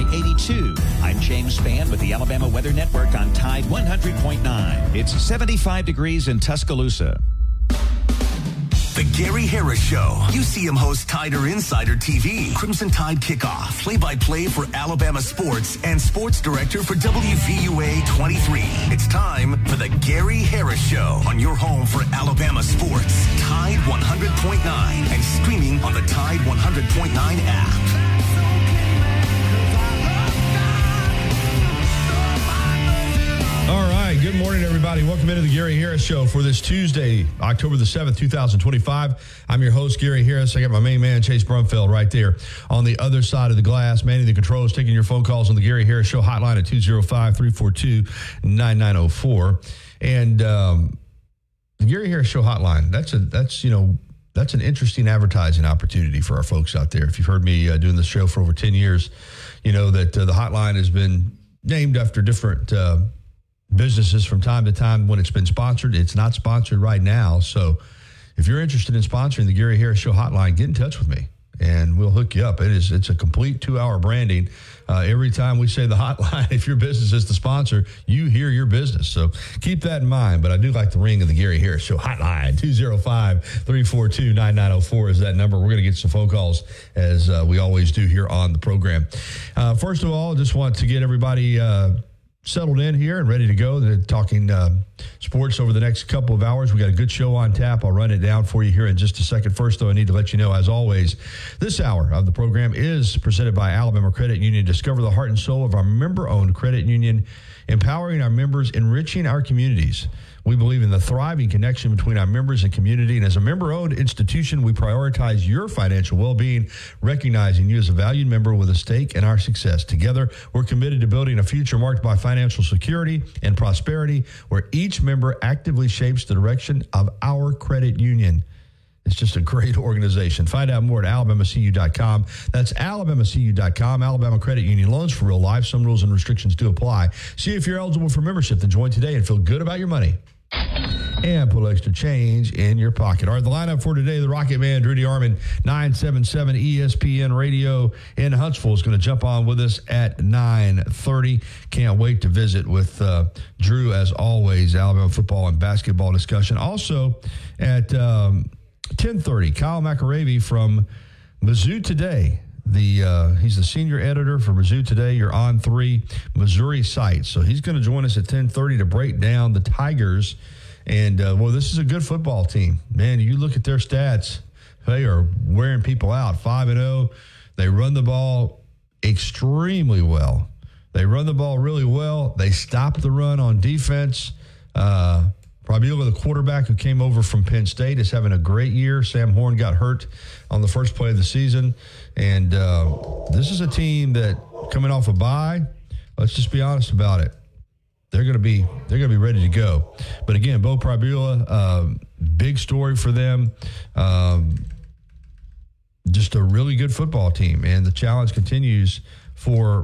82. I'm James Spann with the Alabama Weather Network on Tide 100.9. It's 75 degrees in Tuscaloosa. The Gary Harris Show. You see him host Tider Insider TV, Crimson Tide Kickoff, play-by-play for Alabama sports, and sports director for WVUA 23. It's time for the Gary Harris Show on your home for Alabama sports. Tide 100.9 and streaming on the Tide 100.9 app. All right, good morning, everybody. Welcome into the Gary Harris Show for this Tuesday, October the 7th, 2025. I'm your host, Gary Harris. I got my main man, Chase Brumfeld, right there on the other side of the glass. Manning the controls, taking your phone calls on the Gary Harris Show hotline at 205-342-9904. And the Gary Harris Show hotline, that's an interesting advertising opportunity for our folks out there. If you've heard me doing this show for over 10 years, you know that the hotline has been named after different businesses from time to time when it's been sponsored. It's not sponsored right now. So if you're interested in sponsoring the Gary Harris Show hotline, get in touch with me and we'll hook you up. It's a complete 2-hour branding. Every time we say the hotline, if your business is the sponsor, you hear your business. So keep that in mind. But I do like the ring of the Gary Harris Show hotline. 205-342-9904 is that number. We're going to get some phone calls as we always do here on the program. First of all, I just want to get everybody settled in here and ready to go. They're talking sports over the next couple of hours. We got a good show on tap. I'll run it down for you here in just a second. First, though, I need to let you know, as always, this hour of the program is presented by Alabama Credit Union. Discover the heart and soul of our member-owned credit union, empowering our members, enriching our communities. We believe in the thriving connection between our members and community. And as a member-owned institution, we prioritize your financial well-being, recognizing you as a valued member with a stake in our success. Together, we're committed to building a future marked by financial security and prosperity, where each member actively shapes the direction of our credit union. It's just a great organization. Find out more at alabamacu.com. That's alabamacu.com. Alabama Credit Union, loans for real life. Some rules and restrictions do apply. See if you're eligible for membership. Then join today and feel good about your money and put extra change in your pocket. All right, the lineup for today, the Rocket Man, Drew DeArmond, 977 ESPN Radio in Huntsville, is going to jump on with us at 9:30. Can't wait to visit with Drew, as always, Alabama football and basketball discussion. Also at 10:30, Kyle McAravey from Mizzou Today. He's the senior editor for Mizzou Today, your On 3 Missouri site. So he's going to join us at 10:30 to break down the Tigers. And, this is a good football team. Man, you look at their stats, they are wearing people out. 5-0. They run the ball extremely well. They run the ball really well. They stop the run on defense. Probably the quarterback who came over from Penn State is having a great year. Sam Horn got hurt on the first play of the season. And this is a team that, coming off a bye, let's just be honest about it, they're going to be ready to go. But again, Bo Pribula, big story for them. Just a really good football team, and the challenge continues for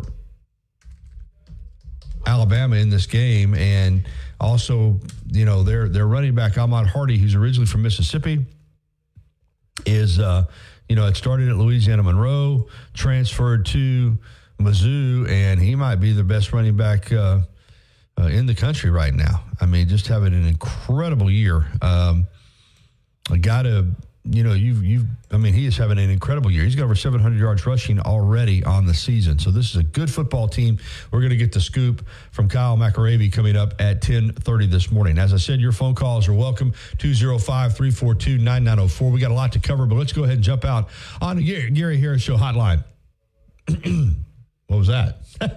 Alabama in this game. And also, their running back, Ahmad Hardy, who's originally from Mississippi, is, it started at Louisiana Monroe, transferred to Mizzou, and he might be the best running back in the country right now. I mean, just having an incredible year. A guy to, he is having an incredible year. He's got over 700 yards rushing already on the season. So this is a good football team. We're going to get the scoop from Kyle McAravey coming up at 10:30 this morning. As I said, your phone calls are welcome. 205-342-9904. We got a lot to cover, but let's go ahead and jump out on the Gary Harris Show hotline. What was that?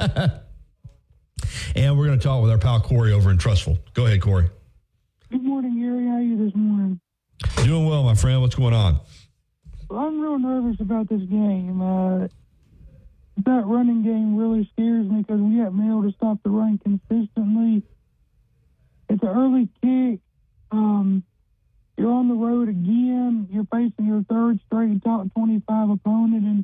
And we're going to talk with our pal Corey over in Trussville. Go ahead, Corey. Good morning, Gary. How are you this morning? Doing well, my friend. What's going on? Well, I'm real nervous about this game. That running game really scares me because we haven't been able to stop the run consistently. It's an early kick. You're on the road again. You're facing your third straight top 25 opponent. And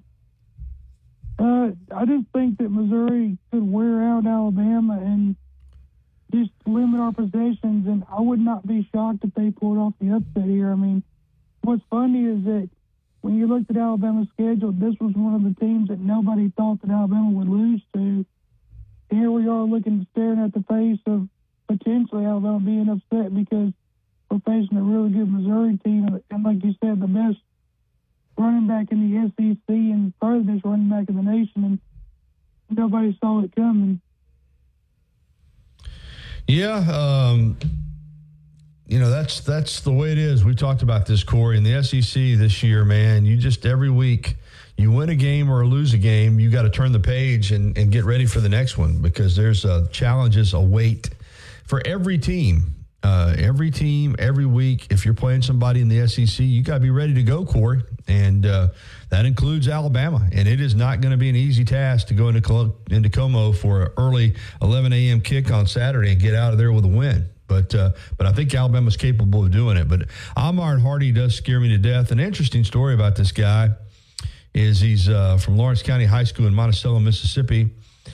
I just think that Missouri could wear out Alabama and just limit our possessions, and I would not be shocked if they pulled off the upset here. I mean, what's funny is that when you looked at Alabama's schedule, this was one of the teams that nobody thought that Alabama would lose to. we are looking, staring at the face of potentially Alabama being upset because we're facing a really good Missouri team. And like you said, the best running back in the SEC and probably the best running back in the nation. And nobody saw it coming. Yeah, that's the way it is. We talked about this, Corey. In the SEC this year, man, you just every week you win a game or lose a game, you got to turn the page and get ready for the next one because there's challenges await for every team. Every week, if you're playing somebody in the SEC, you got to be ready to go, Corey. And that includes Alabama. And it is not going to be an easy task to go into Como for an early 11 a.m. kick on Saturday and get out of there with a win. But I think Alabama's capable of doing it. But Ahmad Hardy does scare me to death. An interesting story about this guy is he's from Lawrence County High School in Monticello, Mississippi.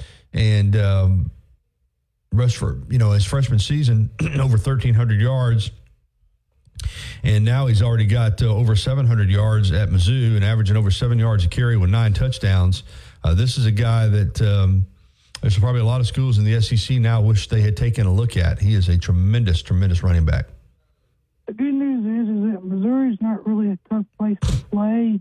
And rushed for, his freshman season, over 1,300 yards. And now he's already got over 700 yards at Mizzou and averaging over 7 yards a carry with 9 touchdowns. This is a guy that there's probably a lot of schools in the SEC now wish they had taken a look at. He is a tremendous, tremendous running back. The good news is that Missouri's not really a tough place to play.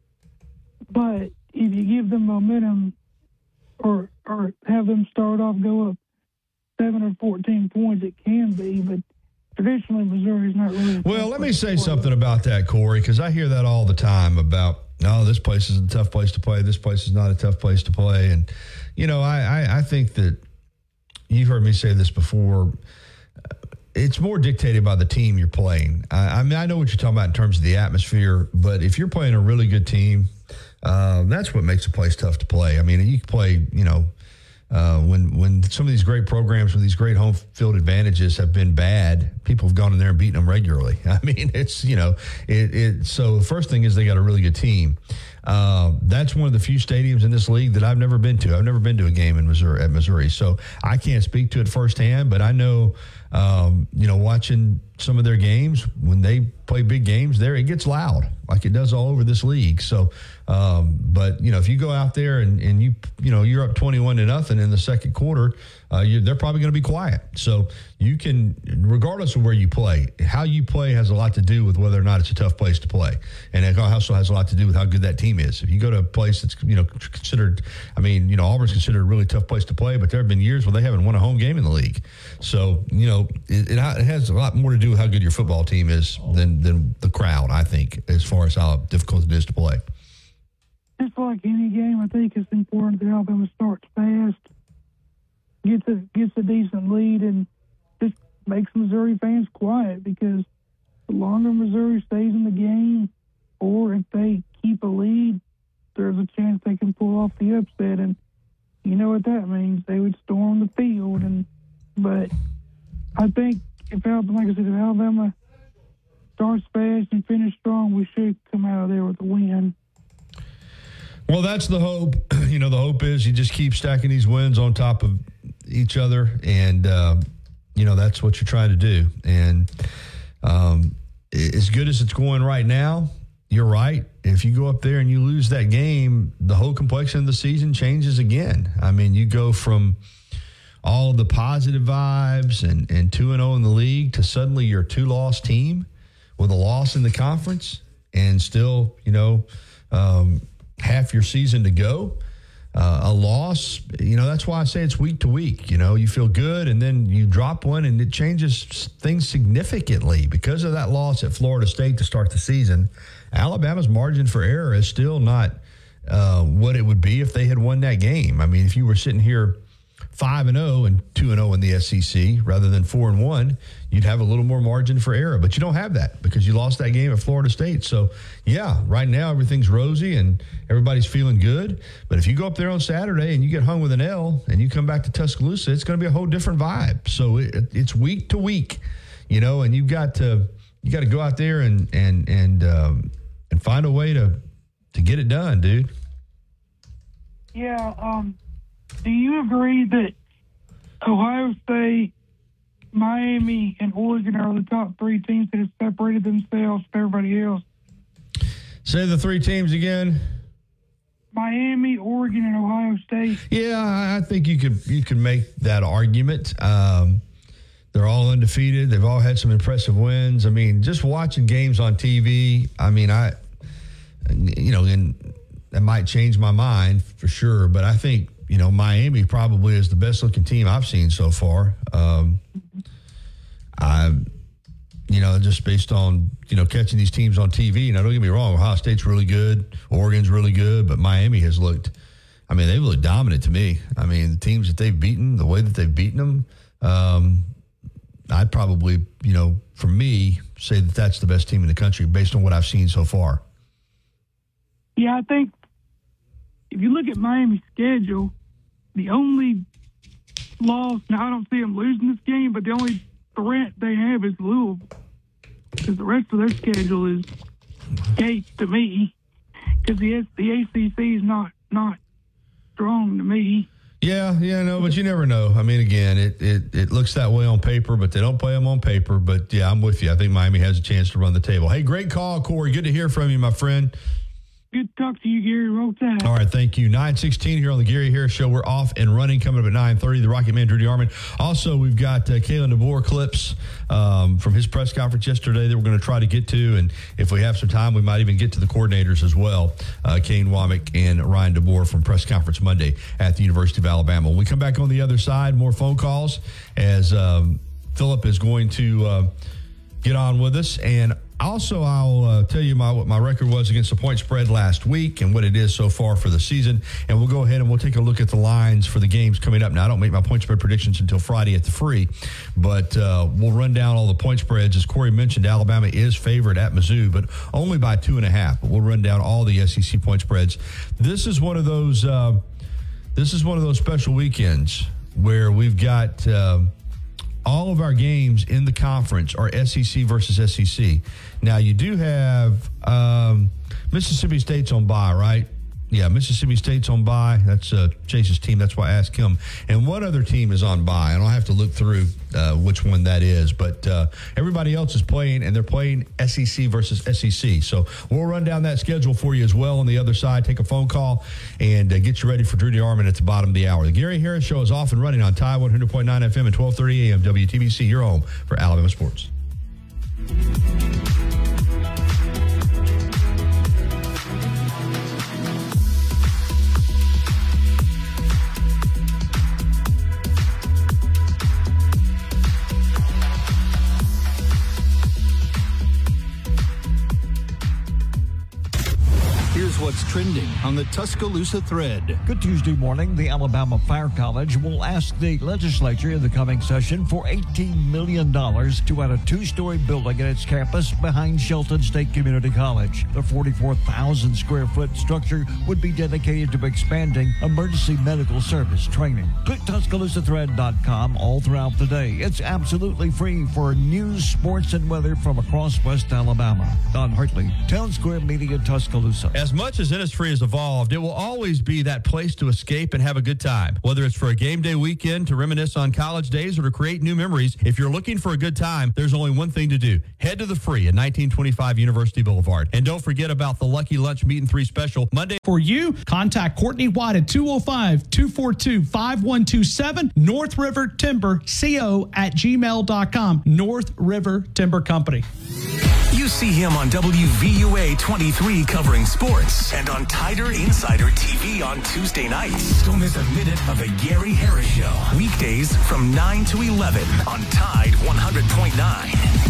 But if you give them momentum or have them start off, go up 7 or 14 points, it can be, but traditionally Missouri's not really. Well, let me say something about that, Corey, because I hear that all the time about, this place is a tough place to play. This place is not a tough place to play. And, I think that you've heard me say this before. It's more dictated by the team you're playing. I mean, I know what you're talking about in terms of the atmosphere, but if you're playing a really good team, that's what makes a place tough to play. I mean, you can play, when some of these great programs with these great home field advantages have been bad, people have gone in there and beaten them regularly. I mean, it's, so the first thing is they got a really good team. That's one of the few stadiums in this league that I've never been to. I've never been to a game in Missouri. So I can't speak to it firsthand, but I know, watching some of their games, when they play big games there, it gets loud like it does all over this league. So, but if you go out there and you're up 21-0 in the second quarter, they're probably going to be quiet. So you can, regardless of where you play, how you play has a lot to do with whether or not it's a tough place to play. And it also has a lot to do with how good that team is. If you go to a place that's, considered, Auburn's considered a really tough place to play, but there have been years where they haven't won a home game in the league. So, it has a lot more to do with how good your football team is than the crowd, I think, as far as how difficult it is to play. Just like any game, I think it's important that Alabama starts fast, gets a decent lead, and just makes Missouri fans quiet, because the longer Missouri stays in the game, or if they keep a lead, there's a chance they can pull off the upset. And you know what that means. They would storm the field. But I think if Alabama starts fast and finish strong, we should come out of there with a win. Well, that's the hope. The hope is you just keep stacking these wins on top of each other, and that's what you're trying to do. And as good as it's going right now, you're right. If you go up there and you lose that game, the whole complexion of the season changes again. I mean, you go from all of the positive vibes and 2-0 in the league to suddenly you're a 2-loss team with a loss in the conference and still, half your season to go. A loss, that's why I say it's week to week. You feel good and then you drop one and it changes things significantly. Because of that loss at Florida State to start the season, Alabama's margin for error is still not what it would be if they had won that game. I mean, if you were sitting here 5-0 and 2-0 in the SEC rather than 4-1, you'd have a little more margin for error. But you don't have that because you lost that game at Florida State. So, yeah, right now everything's rosy and everybody's feeling good. But if you go up there on Saturday and you get hung with an L and you come back to Tuscaloosa, it's going to be a whole different vibe. So it's week to week, and you got to go out there and find a way to get it done, dude. Yeah. Do you agree that Ohio State, Miami, and Oregon are the top 3 teams that have separated themselves from everybody else? Say the 3 teams again. Miami, Oregon, and Ohio State. Yeah, I think you could make that argument. They're all undefeated. They've all had some impressive wins. I mean, just watching games on TV, I mean, and that might change my mind for sure, but I think, Miami probably is the best looking team I've seen so far. Just based on, catching these teams on TV. Now, don't get me wrong, Ohio State's really good. Oregon's really good, but Miami has looked, they've looked dominant to me. I mean, the teams that they've beaten, the way that they've beaten them, I'd probably, for me, say that that's the best team in the country based on what I've seen so far. Yeah, I think if you look at Miami's schedule, the only loss, now I don't see them losing this game, but the only threat they have is Louisville, because the rest of their schedule is gates to me, because the ACC is not strong to me. Yeah, no, but you never know. I mean, again, it looks that way on paper, but they don't play them on paper. But, yeah, I'm with you. I think Miami has a chance to run the table. Hey, great call, Corey. Good to hear from you, my friend. Good to talk to you, Gary. Roll Tide. All right, thank you. 9:16 here on the Gary Harris Show. We're off and running, coming up at 9:30. The Rocket Man, Drew DeArmond. Also, we've got Kalen DeBoer clips from his press conference yesterday that we're going to try to get to. And if we have some time, we might even get to the coordinators as well, Kane Womack and Ryan DeBoer from press conference Monday at the University of Alabama. When we come back on the other side, more phone calls as Philip is going to get on with us. And also, I'll tell you what my record was against the point spread last week and what it is so far for the season. And we'll go ahead and we'll take a look at the lines for the games coming up. Now, I don't make my point spread predictions until Friday at the Free, but we'll run down all the point spreads. As Corey mentioned, Alabama is favored at Mizzou, but only by 2.5. But we'll run down all the SEC point spreads. This is one of those special weekends where we've got all of our games in the conference are SEC versus SEC. Now, you do have Mississippi State's on bye, right? Yeah, Mississippi State's on bye. That's Chase's team. That's why I asked him. And what other team is on bye? I don't have to look through which one that is. But everybody else is playing, and they're playing SEC versus SEC. So we'll run down that schedule for you as well on the other side. Take a phone call and get you ready for Drew DeArmond at the bottom of the hour. The Gary Harris Show is off and running on Tide 100.9 FM and 1230 AM WTBC, your home for Alabama sports. Here's what's trending on the Tuscaloosa thread. Good Tuesday morning. The Alabama Fire College will ask the legislature in the coming session for $18 million to add a two-story building at its campus behind Shelton State Community College. The 44,000 square foot structure would be dedicated to expanding emergency medical service training. Click TuscaloosaThread.com all throughout the day. It's absolutely free for news, sports, and weather from across West Alabama. Don Hartley, Town Square Media, Tuscaloosa. As much as Innisfree has evolved, it will always be that place to escape and have a good time. Whether it's for a game day weekend, to reminisce on college days, or to create new memories, if you're looking for a good time, there's only one thing to do. Head to the Free at 1925 University Boulevard. And don't forget about the Lucky Lunch Meat and 3 special Monday. For you, contact Courtney White at 205-242-5127, North River Timber, co@gmail.com. North River Timber Company. You see him on WVUA 23 covering sports and on Tider Insider TV on Tuesday nights. Don't miss a minute of the Gary Harris Show. Weekdays from 9 to 11 on Tide 100.9.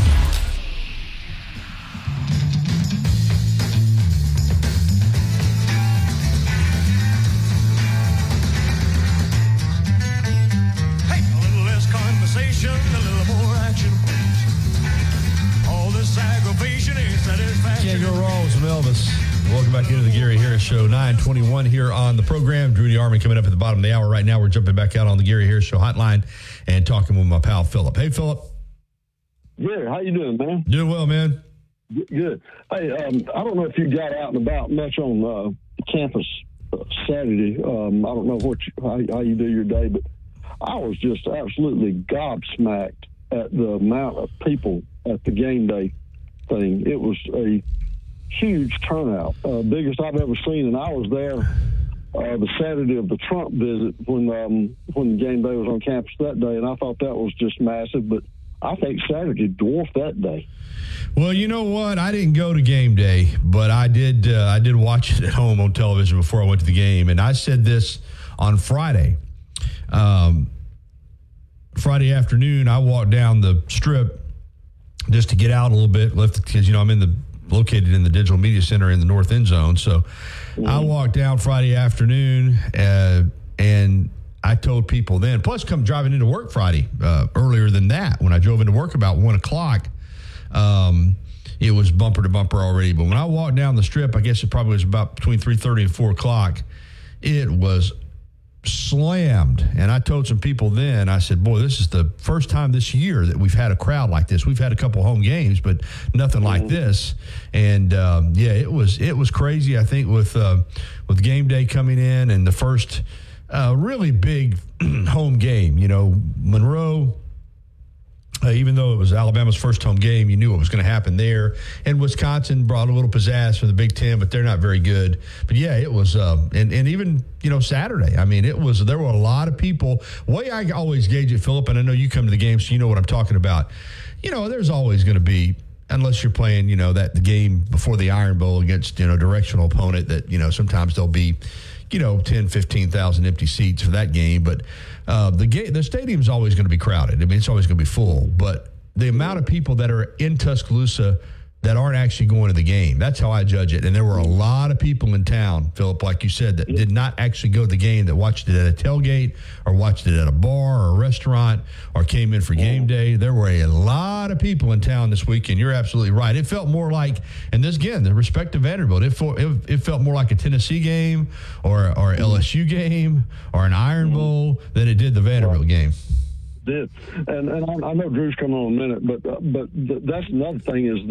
Hey, a little less conversation, a little more action. All this aggravation is satisfaction. Can't go wrong with some Elvis. Welcome back into the Gary Harris Show. 9:21 here on the program. Drew DeArmond coming up at the bottom of the hour. Right now, we're jumping back out on the Gary Harris Show hotline and talking with my pal Philip. Hey, Philip. Gary, how you doing, man? Doing well, man. Good. Hey, I don't know if you got out and about much on campus Saturday. I don't know how you do your day, but I was just absolutely gobsmacked at the amount of people at the game day thing. It was a huge turnout, biggest I've ever seen, and I was there the Saturday of the Trump visit when the game day was on campus that day, and I thought that was just massive. But I think Saturday dwarfed that day. Well, you know what? I didn't go to game day, but I did watch it at home on television before I went to the game, and I said this on Friday. Friday afternoon, I walked down the strip just to get out a little bit, because I'm located in the Digital Media Center in the north end zone. So I walked down Friday afternoon, and I told people then. Plus, come driving into work Friday earlier than that. When I drove into work about 1 o'clock, it was bumper to bumper already. But when I walked down the strip, I guess it probably was about between 3:30 and 4 o'clock. It was slammed. And I told some people then, I said, boy, this is the first time this year that we've had a crowd like this. We've had a couple home games, but nothing like this. And it was crazy. I think with game day coming in and the first really big home game, Monroe, even though it was Alabama's first home game, you knew what was going to happen there. And Wisconsin brought a little pizzazz from the Big Ten, but they're not very good. But yeah, it was, and even Saturday. I mean, there were a lot of people. The way I always gauge it, Philip, and I know you come to the game, so you know what I'm talking about. There's always going to be, unless you're playing, the game before the Iron Bowl against directional opponent, that sometimes there'll be 10, 15,000 empty seats for that game. But the stadium's always going to be crowded. I mean, it's always going to be full. But the amount of people that are in Tuscaloosa that aren't actually going to the game, that's how I judge it. And there were a lot of people in town, Philip, like you said, that did not actually go to the game, that watched it at a tailgate or watched it at a bar or a restaurant or came in for game day. There were a lot of people in town this weekend. You're absolutely right. It felt more like, and this again, the respect to Vanderbilt, it felt more like a Tennessee game or LSU game or an Iron Bowl than it did the Vanderbilt game. Did. And I know Drew's coming on in a minute, but that's another thing is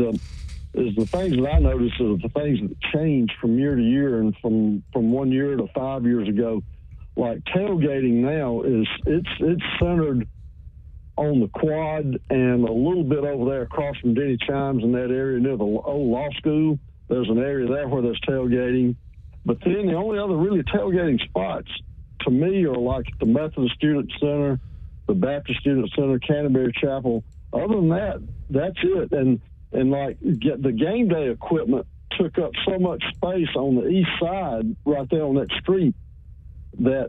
the things that I noticed are the things that change from year to year and from 1 year to 5 years ago. Like tailgating now it's centered on the quad and a little bit over there across from Denny Chimes in that area near the old law school. There's an area there where there's tailgating. But then the only other really tailgating spots to me are like the Methodist Student Center, the Baptist Student Center, Canterbury Chapel. Other than that, that's it. And like the game day equipment took up so much space on the east side right there on that street that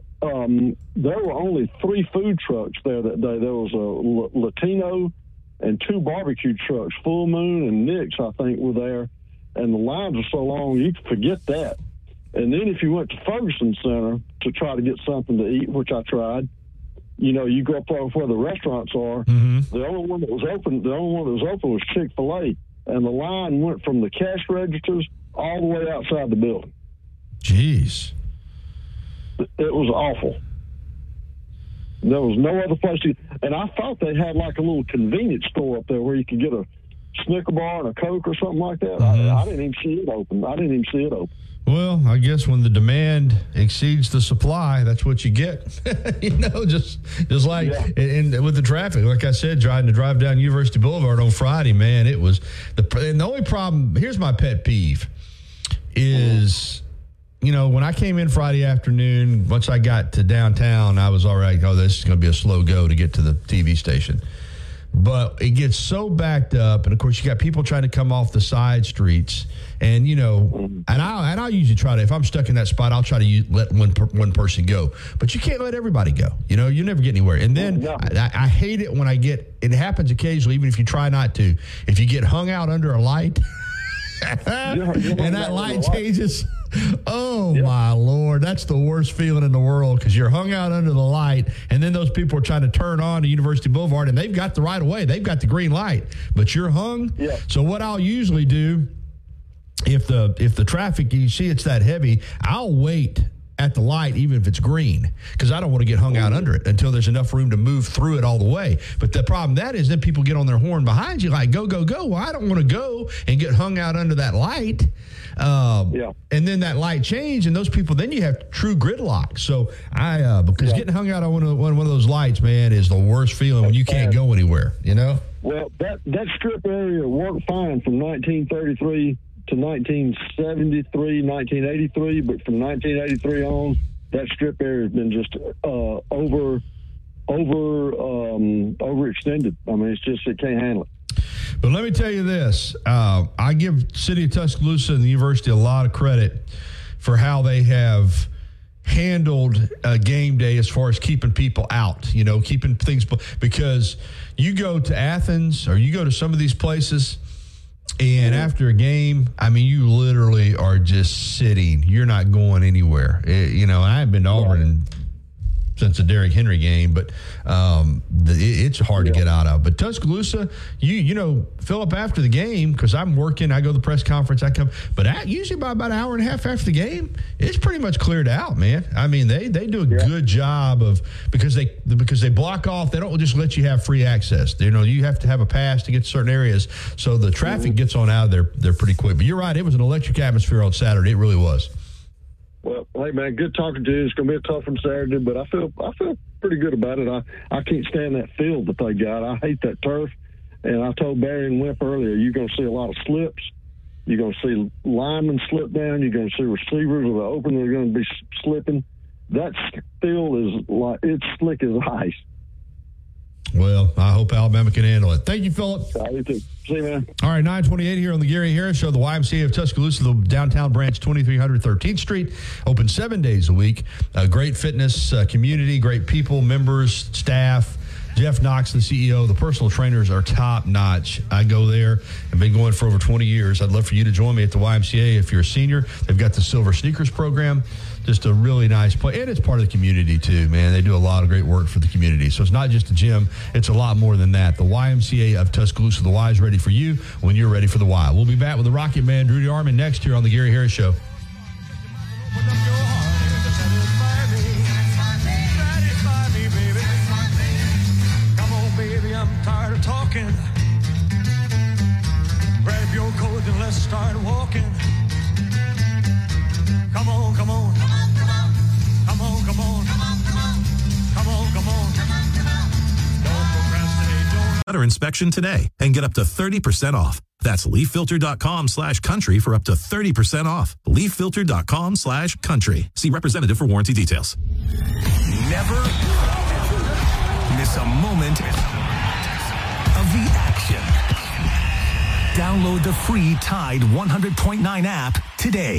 there were only 3 food trucks there that day. There was a Latino and 2 barbecue trucks, Full Moon and Nick's, I think, were there. And the lines were so long, you could forget that. And then if you went to Ferguson Center to try to get something to eat, which I tried, you go up where the restaurants are. Mm-hmm. The only one that was open was Chick-fil-A, and the line went from the cash registers all the way outside the building. Jeez, it was awful. There was no other place and I thought they had like a little convenience store up there where you could get a Snicker bar and a Coke or something like that. Mm-hmm. I didn't even see it open. Well, I guess when the demand exceeds the supply, that's what you get. Just like and with the traffic, like I said, trying to drive down University Boulevard on Friday, man, it was and the only problem. Here's my pet peeve is, when I came in Friday afternoon, once I got to downtown, I was all right. Oh, this is going to be a slow go to get to the TV station. But it gets so backed up, and of course you got people trying to come off the side streets, and I'll usually try to, if I'm stuck in that spot, I'll try to let one person go. But you can't let everybody go. You never get anywhere. And then I hate it when it happens occasionally, even if you try not to. If you get hung out under a light, and that light changes. Oh, my Lord. That's the worst feeling in the world, because you're hung out under the light, and then those people are trying to turn on to University Boulevard, and they've got the right of way. They've got the green light, but you're hung. Yeah. So what I'll usually do, if the traffic, you see it's that heavy, I'll wait at the light, even if it's green, because I don't want to get hung out under it until there's enough room to move through it all the way. But the problem that is, then people get on their horn behind you like, go, go, go. Well, I don't want to go and get hung out under that light. And then that light change, and those people, then you have true gridlock. So because getting hung out on one of those lights, man, is the worst feeling when you can't go anywhere, Well, that strip area worked fine from 1933 to 1973, 1983, but from 1983 on, that strip area has been just overextended. I mean, it can't handle it. But let me tell you this. I give City of Tuscaloosa and the university a lot of credit for how they have handled game day as far as keeping people out, keeping things, because you go to Athens or you go to some of these places and after a game, I mean, you literally are just sitting. You're not going anywhere. I haven't been to Auburn since the Derrick Henry game, but it's hard to get out of. But Tuscaloosa, Philip, after the game, because I'm working, I go to the press conference, I come, but usually by about an hour and a half after the game, it's pretty much cleared out, man. I mean, they do a good job of, because they block off, they don't just let you have free access. You have to have a pass to get to certain areas, so the traffic gets on out of there pretty quick. But you're right, it was an electric atmosphere on Saturday. It really was. Well, hey, man, good talking to you. It's going to be a tough one Saturday, but I feel pretty good about it. I can't stand that field that they got. I hate that turf. And I told Barry and Wimp earlier, you're going to see a lot of slips. You're going to see linemen slip down. You're going to see receivers with the open. They're going to be slipping. That field is it's slick as ice. Well, I hope Alabama can handle it. Thank you, Philip. You too. See you, man. All right, 9:28 here on the Gary Harris Show. The YMCA of Tuscaloosa, the downtown branch, 2300 13th Street, open 7 days a week. A great fitness community, great people, members, staff. Jeff Knox, the CEO, the personal trainers are top notch. I go there. I've been going for over 20 years. I'd love for you to join me at the YMCA if you're a senior. They've got the Silver Sneakers program. Just a really nice place. And it's part of the community, too, man. They do a lot of great work for the community. So it's not just a gym. It's a lot more than that. The YMCA of Tuscaloosa, the Y is ready for you when you're ready for the Y. We'll be back with the Rocket Man, Drew DeArmond, next here on the Gary Harris Show. Come on, baby, I'm tired of talking. Grab your coat and let's start walking. Come on, come on. Come on, come on. Come on, come on. Come on, come on. Come on, come on. Don't procrastinate. Better inspection today and get up to 30% off. That's leaffilter.com/country for up to 30% off. leaffilter.com/country. See representative for warranty details. Never miss a moment of the action. Download the free Tide 100.9 app today.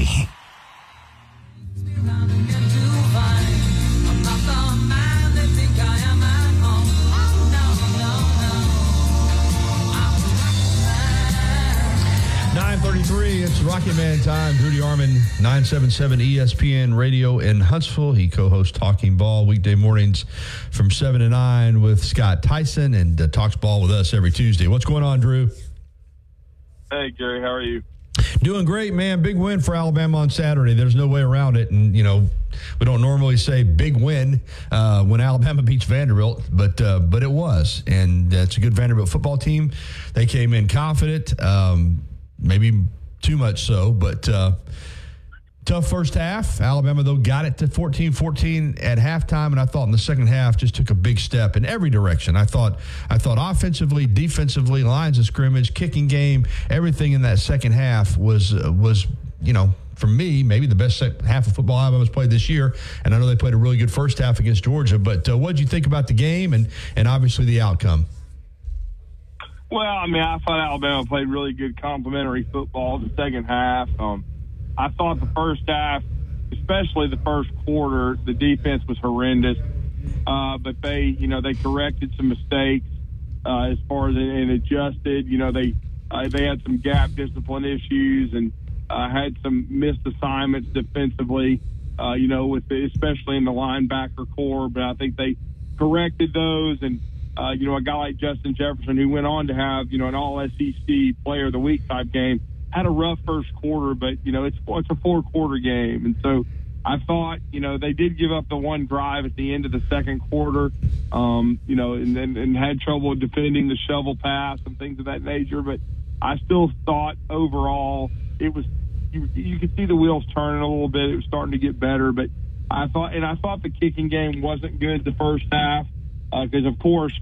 9:33, it's Rocket Man time. Drew DeArmond, 977 ESPN Radio in Huntsville. He co-hosts Talking Ball weekday mornings from 7 to 9 with Scott Tyson and talks ball with us every Tuesday. What's going on, Drew? Hey, Gary, how are you? Doing great, man. Big win for Alabama on Saturday. There's no way around it. And, we don't normally say big win when Alabama beats Vanderbilt, but it was. And it's a good Vanderbilt football team. They came in confident, maybe too much so, but tough first half. Alabama, though, got it to 14-14 at halftime, and I thought in the second half just took a big step in every direction. I thought offensively, defensively, lines of scrimmage, kicking game, everything in that second half was for me, maybe the best half of football Alabama's played this year. And I know they played a really good first half against Georgia. But what did you think about the game and obviously the outcome? Well, I thought Alabama played really good complimentary football the second half. I thought the first half, especially the first quarter, the defense was horrendous. But they corrected some mistakes as far as and adjusted. They had some gap discipline issues and had some missed assignments defensively. Especially in the linebacker core. But I think they corrected those and. A guy like Justin Jefferson, who went on to have, an all-SEC player of the week type game, had a rough first quarter, but, it's a four-quarter game. And so I thought, they did give up the one drive at the end of the second quarter, and had trouble defending the shovel pass and things of that nature. But I still thought overall it was, you could see the wheels turning a little bit. It was starting to get better. But I thought the kicking game wasn't good the first half. Because, of course,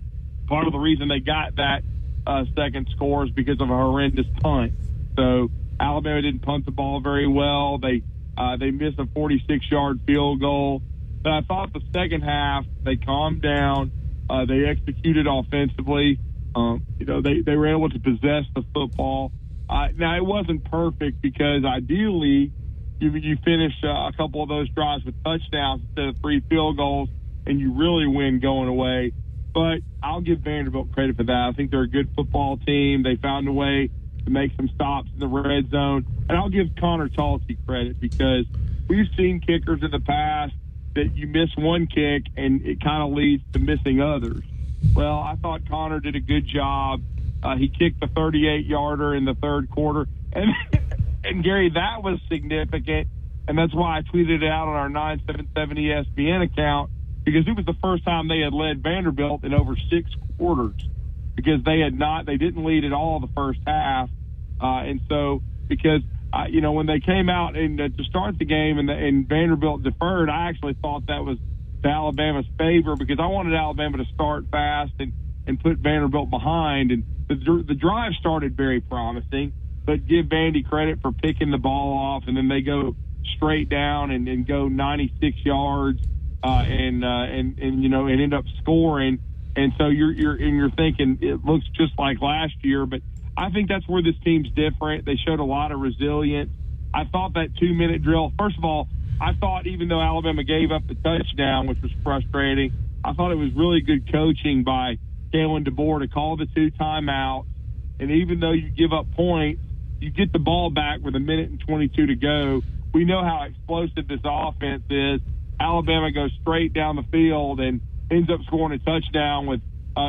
part of the reason they got that second score is because of a horrendous punt. So Alabama didn't punt the ball very well. They missed a 46-yard field goal. But I thought the second half they calmed down. They executed offensively. They were able to possess the football. Now, it wasn't perfect because ideally you finish a couple of those drives with touchdowns instead of 3 field goals, and you really win going away. But I'll give Vanderbilt credit for that. I think they're a good football team. They found a way to make some stops in the red zone. And I'll give Connor Talty credit because we've seen kickers in the past that you miss one kick and it kind of leads to missing others. Well, I thought Connor did a good job. He kicked the 38-yarder in the third quarter. And Gary, that was significant. And that's why I tweeted it out on our 977 ESPN account, because it was the first time they had led Vanderbilt in over 6 quarters, because they didn't lead at all the first half. And so, because, when they came out and to start the game and Vanderbilt deferred, I actually thought that was to Alabama's favor, because I wanted Alabama to start fast and put Vanderbilt behind. And the drive started very promising, but give Vandy credit for picking the ball off, and then they go straight down and go 96 yards and end up scoring. And so you're thinking it looks just like last year, but I think that's where this team's different. They showed a lot of resilience. I thought that 2-minute drill, first of all, I thought even though Alabama gave up the touchdown, which was frustrating, I thought it was really good coaching by Kalen DeBoer to call the 2 timeouts. And even though you give up points, you get the ball back with 1:22 to go. We know how explosive this offense is. Alabama goes straight down the field and ends up scoring a touchdown with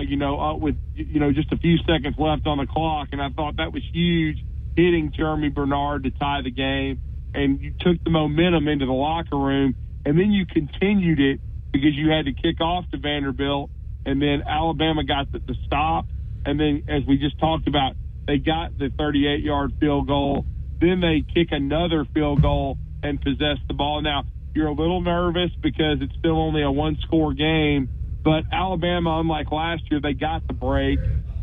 just a few seconds left on the clock. And I thought that was huge, hitting Jeremy Bernard to tie the game. And you took the momentum into the locker room, and then you continued it because you had to kick off to Vanderbilt, and then Alabama got the stop. And then, as we just talked about, they got the 38-yard field goal. Then they kick another field goal and possess the ball. Now, you're a little nervous because it's still only a 1-score game, but Alabama, unlike last year, they got the break.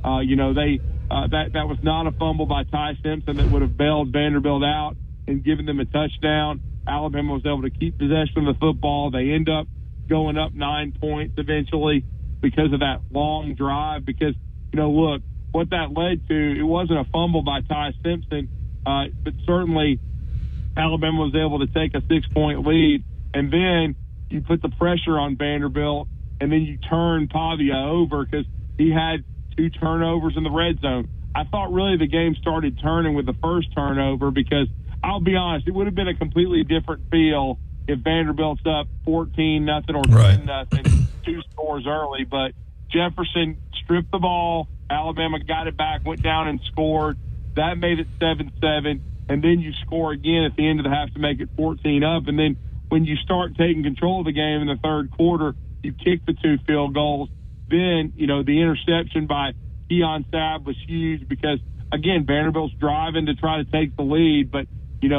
That was not a fumble by Ty Simpson that would have bailed Vanderbilt out and given them a touchdown. Alabama was able to keep possession of the football. They end up going up 9 points eventually because of that long drive. Because, look, what that led to, it wasn't a fumble by Ty Simpson, but certainly Alabama was able to take a 6-point lead. And then you put the pressure on Vanderbilt, and then you turn Pavia over because he had 2 turnovers in the red zone. I thought really the game started turning with the first turnover, because I'll be honest, it would have been a completely different feel if Vanderbilt's up 14-0 or 10-0, 2 scores early. But Jefferson stripped the ball. Alabama got it back, went down and scored. That made it 7-7. And then you score again at the end of the half to make it 14-up. And then when you start taking control of the game in the third quarter, you kick the 2 field goals. Then, the interception by Keon Sabb was huge because, again, Vanderbilt's driving to try to take the lead. But,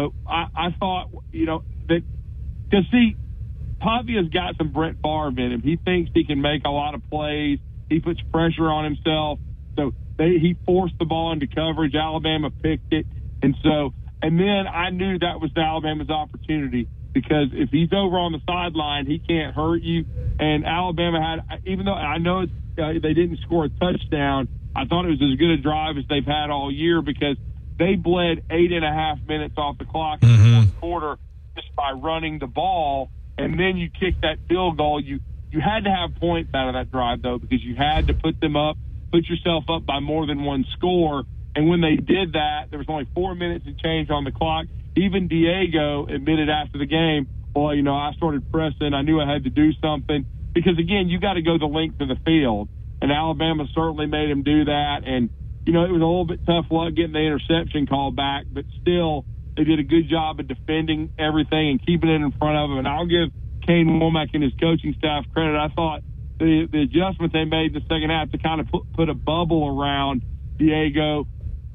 I thought, that because, see, Pavia's got some Brett Favre in him. He thinks he can make a lot of plays. He puts pressure on himself. So he forced the ball into coverage. Alabama picked it. And then I knew that was Alabama's opportunity, because if he's over on the sideline, he can't hurt you. And Alabama had, even though I know they didn't score a touchdown, I thought it was as good a drive as they've had all year, because they bled 8.5 minutes off the clock in the fourth quarter just by running the ball. And then you kick that field goal. You had to have points out of that drive, though, because you had to put yourself up by more than 1 score. And when they did that, there was only 4 minutes and change on the clock. Even Diego admitted after the game, I started pressing. I knew I had to do something. Because, again, you got to go the length of the field. And Alabama certainly made him do that. And, it was a little bit tough luck getting the interception called back. But still, they did a good job of defending everything and keeping it in front of them. And I'll give Kane Womack and his coaching staff credit. I thought the adjustment they made in the second half to kind of put a bubble around Diego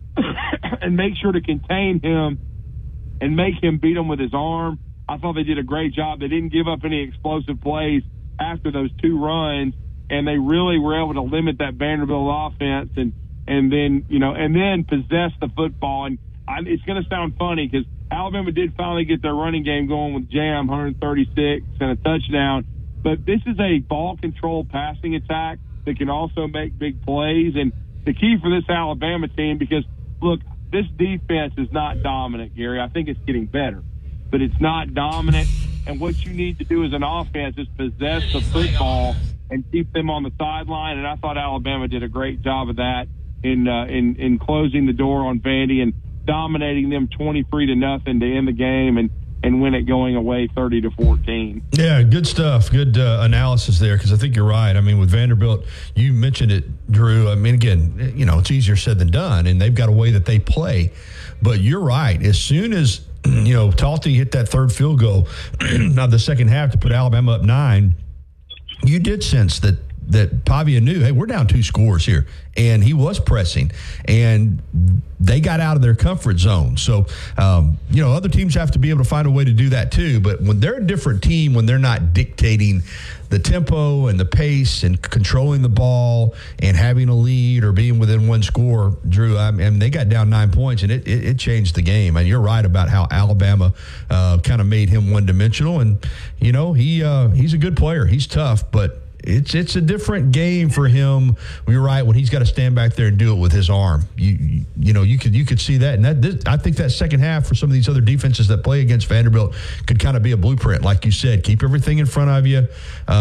and make sure to contain him and make him beat him with his arm. I thought they did a great job. They didn't give up any explosive plays after those 2 runs, and they really were able to limit that Vanderbilt offense and then possess the football. And it's going to sound funny because Alabama did finally get their running game going with Jam, 136 and a touchdown. But this is a ball-control passing attack that can also make big plays. And the key for this Alabama team, because, look, this defense is not dominant, Gary. I think it's getting better, but it's not dominant. And what you need to do as an offense is possess the football and keep them on the sideline. And I thought Alabama did a great job of that in closing the door on Vandy and dominating them 23-0 to end the game and win it going away 30-14. Yeah, good stuff. Good analysis there, because I think you're right. I mean, with Vanderbilt, you mentioned it, Drew. I mean, again, it's easier said than done, and they've got a way that they play. But you're right. As soon as Talty hit that third field goal of the second half to put Alabama up 9, you did sense that Pavia knew, hey, we're down 2 scores here. And he was pressing. And they got out of their comfort zone. So, other teams have to be able to find a way to do that too. But when they're a different team, when they're not dictating the tempo and the pace and controlling the ball and having a lead or being within 1 score, Drew, I mean, they got down 9 points, and it changed the game. And you're right about how Alabama kind of made him one-dimensional. And, he's a good player. He's tough, but it's a different game for him. You're right, when he's got to stand back there and do it with his arm. You could see that, and I think that second half for some of these other defenses that play against Vanderbilt could kind of be a blueprint, like you said. Keep everything in front of you.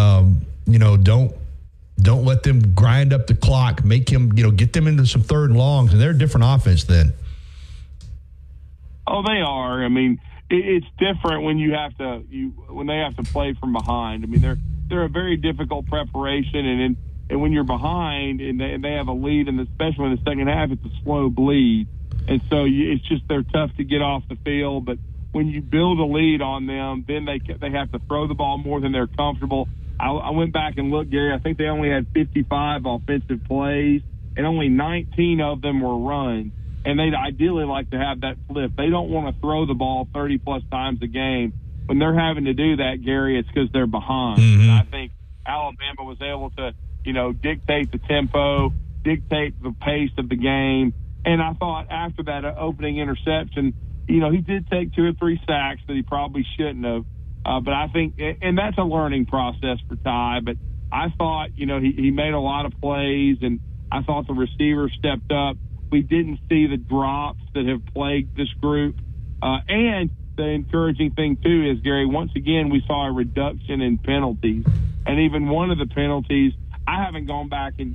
Don't let them grind up the clock. Make him, get them into some third and longs, and they're a different offense then. Oh, they are. I mean, it's different when when they have to play from behind. I mean, they're a very difficult preparation, and when you're behind and they have a lead, and especially in the second half, it's a slow bleed, and so they're tough to get off the field. But when you build a lead on them, then they have to throw the ball more than they're comfortable. I went back and looked, Gary. I think they only had 55 offensive plays, and only 19 of them were runs. And they'd ideally like to have that flip. They don't want to throw the ball 30-plus times a game. When they're having to do that, Gary, it's because they're behind. Mm-hmm. And I think Alabama was able to, dictate the tempo, dictate the pace of the game. And I thought after that opening interception, he did take 2 or 3 sacks that he probably shouldn't have. But I think, and that's a learning process for Ty, but I thought, he made a lot of plays, and I thought the receivers stepped up. We didn't see the drops that have plagued this group. And the encouraging thing, too, is, Gary, once again, we saw a reduction in penalties. And even one of the penalties, I haven't gone back and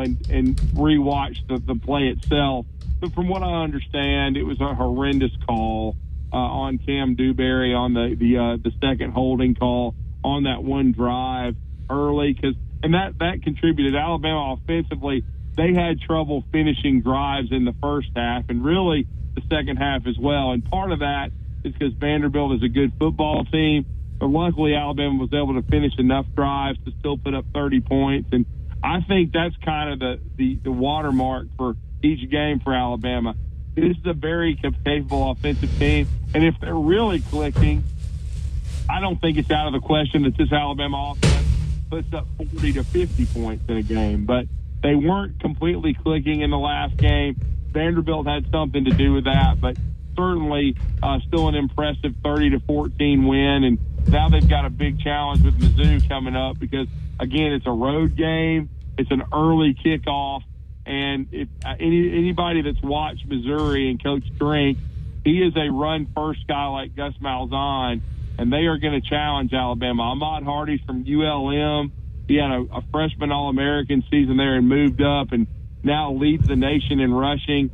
rewatched the play itself. But from what I understand, it was a horrendous call on Cam Dewberry on the second holding call on that one drive early. And that contributed. Alabama offensively, they had trouble finishing drives in the first half and really the second half as well. And part of that is because Vanderbilt is a good football team. But luckily, Alabama was able to finish enough drives to still put up 30 points. And I think that's kind of the watermark for each game for Alabama. This is a very capable offensive team. And if they're really clicking, I don't think it's out of the question that this Alabama offense puts up 40 to 50 points in a game. But they weren't completely clicking in the last game. Vanderbilt had something to do with that, but certainly still an impressive 30-14 win. And now they've got a big challenge with Mizzou coming up because, again, it's a road game. It's an early kickoff. And if anybody that's watched Missouri and Coach Drink, he is a run-first guy like Gus Malzahn, and they are going to challenge Alabama. Ahmad Hardy's from ULM. He had a freshman All-American season there and moved up and now leads the nation in rushing.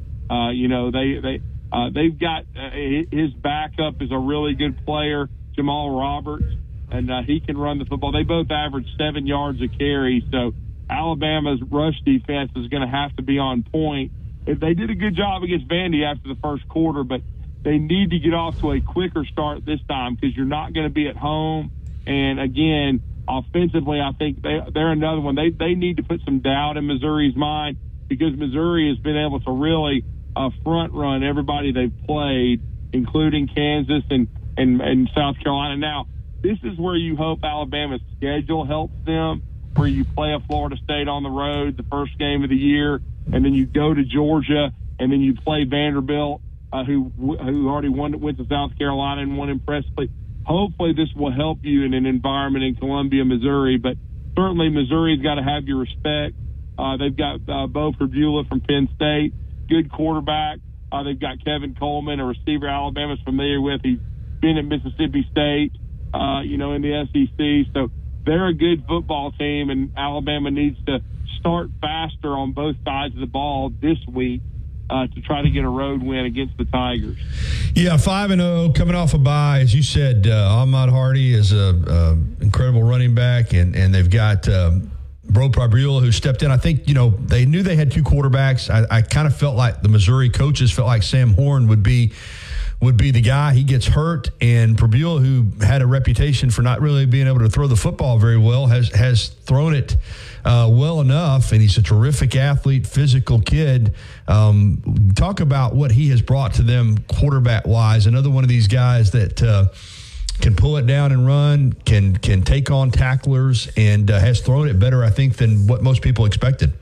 They've got his backup is a really good player, Jamal Roberts, and he can run the football. They both average 7 yards a carry, so Alabama's rush defense is going to have to be on point. They did a good job against Vandy after the first quarter, but they need to get off to a quicker start this time because you're not going to be at home. And, again, offensively, I think they're another one. They need to put some doubt in Missouri's mind because Missouri has been able to really front run everybody they've played, including Kansas and South Carolina. Now, this is where you hope Alabama's schedule helps them, where you play a Florida State on the road the first game of the year, and then you go to Georgia, and then you play Vanderbilt. who already went to South Carolina and won impressively. Hopefully this will help you in an environment in Columbia, Missouri, but certainly Missouri's got to have your respect. They've got Bo Perbula from Penn State, good quarterback. They've got Kevin Coleman, a receiver Alabama's familiar with. He's been at Mississippi State, in the SEC. So they're a good football team, and Alabama needs to start faster on both sides of the ball this week to try to get a road win against the Tigers. Yeah, 5-0, coming off a bye. As you said, Ahmad Hardy is a incredible running back, and they've got Bo Perbula, who stepped in. I think, they knew they had two quarterbacks. I kind of felt like the Missouri coaches felt like Sam Horn would be the guy. He gets hurt, and Perbula, who had a reputation for not really being able to throw the football very well, has thrown it well enough, and he's a terrific athlete, physical kid. Talk about what he has brought to them quarterback-wise. Another one of these guys that can pull it down and run, can take on tacklers, and has thrown it better, I think, than what most people expected.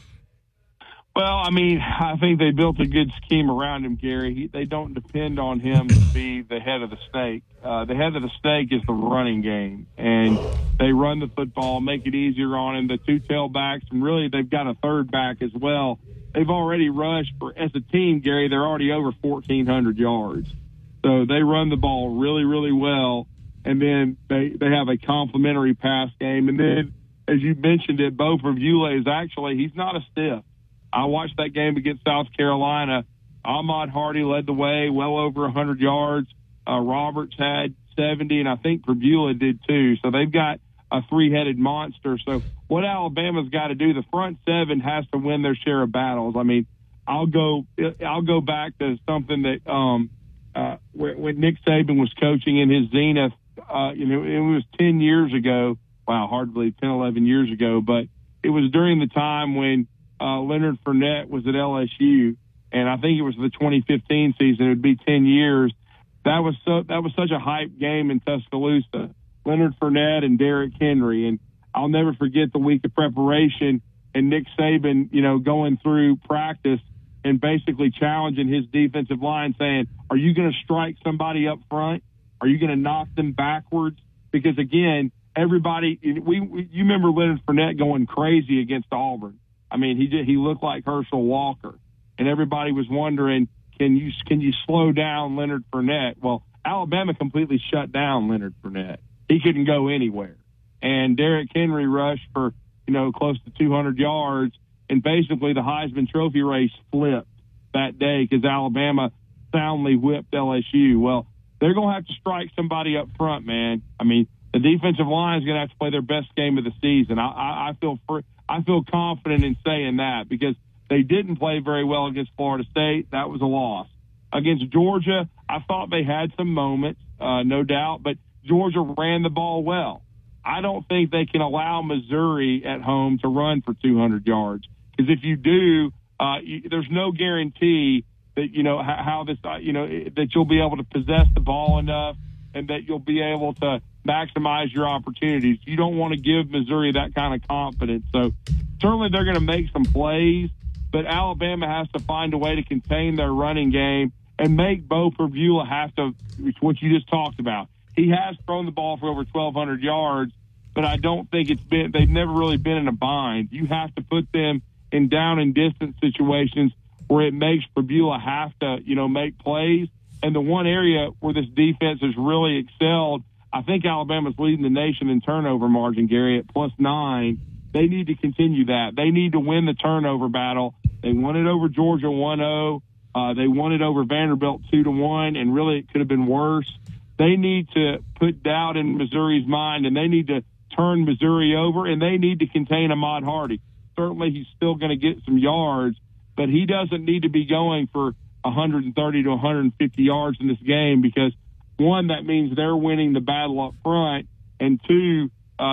Well, I think they built a good scheme around him, Gary. They don't depend on him to be the head of the snake. The head of the snake is the running game, and they run the football, make it easier on him. The two tailbacks, and really they've got a third back as well. They've already rushed as a team, Gary. They're already over 1,400 yards. So they run the ball really, really well, and then they have a complementary pass game. And then, as you mentioned it, Bo Perbula he's not a stiff. I watched that game against South Carolina. Ahmad Hardy led the way, well over 100 yards. Roberts had 70, and I think Perbula did too. So they've got a three-headed monster. So what Alabama's got to do, the front seven has to win their share of battles. I'll go back to something that when Nick Saban was coaching in his zenith, it was 10 years ago. Wow, hard to believe, 10, 11 years ago. But it was during the time when Leonard Fournette was at LSU, and I think it was the 2015 season. It would be 10 years. That was such a hype game in Tuscaloosa. Leonard Fournette and Derrick Henry, and I'll never forget the week of preparation and Nick Saban, going through practice and basically challenging his defensive line, saying, "Are you going to strike somebody up front? Are you going to knock them backwards?" Because again, everybody, you remember Leonard Fournette going crazy against Auburn. He looked like Herschel Walker, and everybody was wondering, can you slow down Leonard Fournette? Well, Alabama completely shut down Leonard Fournette. He couldn't go anywhere. And Derrick Henry rushed for, close to 200 yards, and basically the Heisman Trophy race flipped that day because Alabama soundly whipped LSU. Well, they're going to have to strike somebody up front, man. The defensive line is going to have to play their best game of the season. I feel confident in saying that because they didn't play very well against Florida State. That was a loss. Against Georgia, I thought they had some moments, no doubt, but Georgia ran the ball well. I don't think they can allow Missouri at home to run for 200 yards because if you do, there's no guarantee that, that you'll be able to possess the ball enough and that you'll be able to maximize your opportunities. You don't want to give Missouri that kind of confidence. So certainly they're going to make some plays, but Alabama has to find a way to contain their running game and make Bo Perbula have to, what you just talked about. He has thrown the ball for over 1,200 yards, but I don't think they've never really been in a bind. You have to put them in down and distance situations where it makes Perbula have to, make plays. And the one area where this defense has really excelled, I think Alabama's leading the nation in turnover margin, Gary, at +9. They need to continue that. They need to win the turnover battle. They won it over Georgia 1-0. They won it over Vanderbilt 2-1, and really it could have been worse. They need to put doubt in Missouri's mind, and they need to turn Missouri over, and they need to contain Ahmad Hardy. Certainly he's still going to get some yards, but he doesn't need to be going for 130 to 150 yards in this game because, one, that means they're winning the battle up front, and two,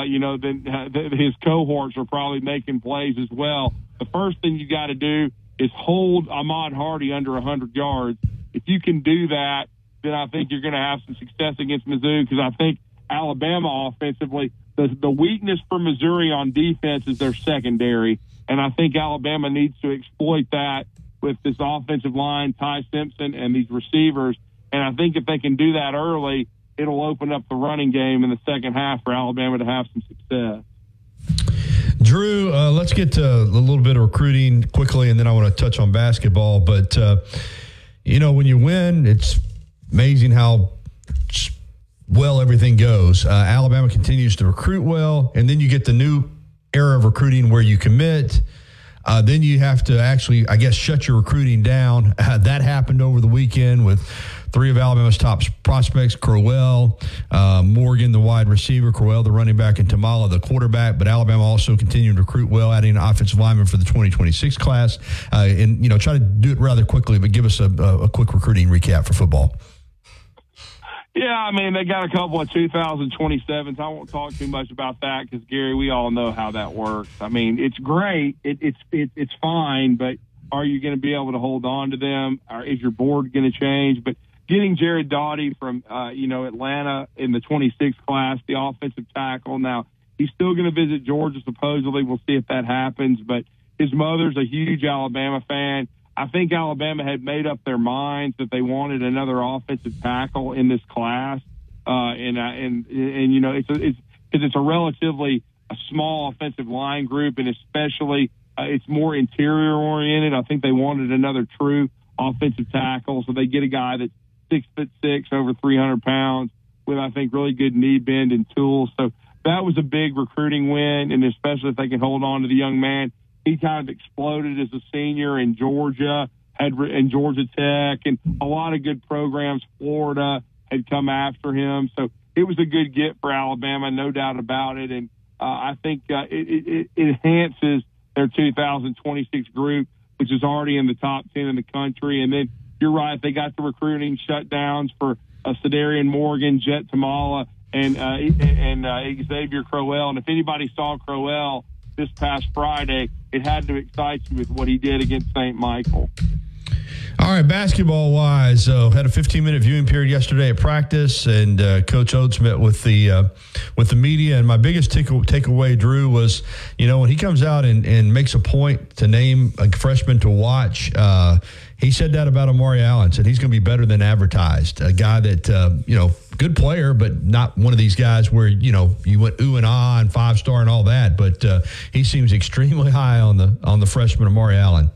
his cohorts are probably making plays as well. The first thing you got to do is hold Ahmad Hardy under 100 yards. If you can do that, then I think you're going to have some success against Mizzou because I think Alabama offensively, the weakness for Missouri on defense is their secondary, and I think Alabama needs to exploit that with this offensive line, Ty Simpson, and these receivers. And I think if they can do that early, it'll open up the running game in the second half for Alabama to have some success. Drew, let's get to a little bit of recruiting quickly, and then I want to touch on basketball. But, when you win, it's amazing how well everything goes. Alabama continues to recruit well, and then you get the new era of recruiting where you commit. Then you have to actually, I guess, shut your recruiting down. That happened over the weekend with 3 of Alabama's top prospects, Crowell, Morgan, the wide receiver, Crowell, the running back, and Tamala, the quarterback. But Alabama also continued to recruit well, adding an offensive lineman for the 2026 class. And try to do it rather quickly, but give us a quick recruiting recap for football. Yeah, I mean, they got a couple of 2027s. I won't talk too much about that because, Gary, we all know how that works. I mean, it's great. It's fine, but are you going to be able to hold on to them? Or is your board going to change? But getting Jared Doughty from, Atlanta in the 26th class, the offensive tackle. Now, he's still going to visit Georgia, supposedly. We'll see if that happens. But his mother's a huge Alabama fan. I think Alabama had made up their minds that they wanted another offensive tackle in this class, it's a relatively small offensive line group, and especially it's more interior oriented. I think they wanted another true offensive tackle, so they get a guy that's 6'6", over 300 pounds, with I think really good knee bend and tools. So that was a big recruiting win, and especially if they can hold on to the young man. He kind of exploded as a senior in Georgia, and Georgia Tech, and a lot of good programs. Florida had come after him. So it was a good get for Alabama, no doubt about it. And I think it enhances their 2026 group, which is already in the top 10 in the country. And then you're right, they got the recruiting shutdowns for Cedarian Morgan, Jet Tamala, and Xavier Crowell. And if anybody saw Crowell this past Friday, it had to excite you with what he did against St. Michael. All right, basketball-wise, had a 15-minute viewing period yesterday at practice, and Coach Oates met with the media. And my biggest takeaway, Drew, was, when he comes out and makes a point to name a freshman to watch, he said that about Amari Allen, said he's going to be better than advertised. A guy that, good player, but not one of these guys where, you went ooh and ah and 5-star and all that. But he seems extremely high on the freshman Amari Allen.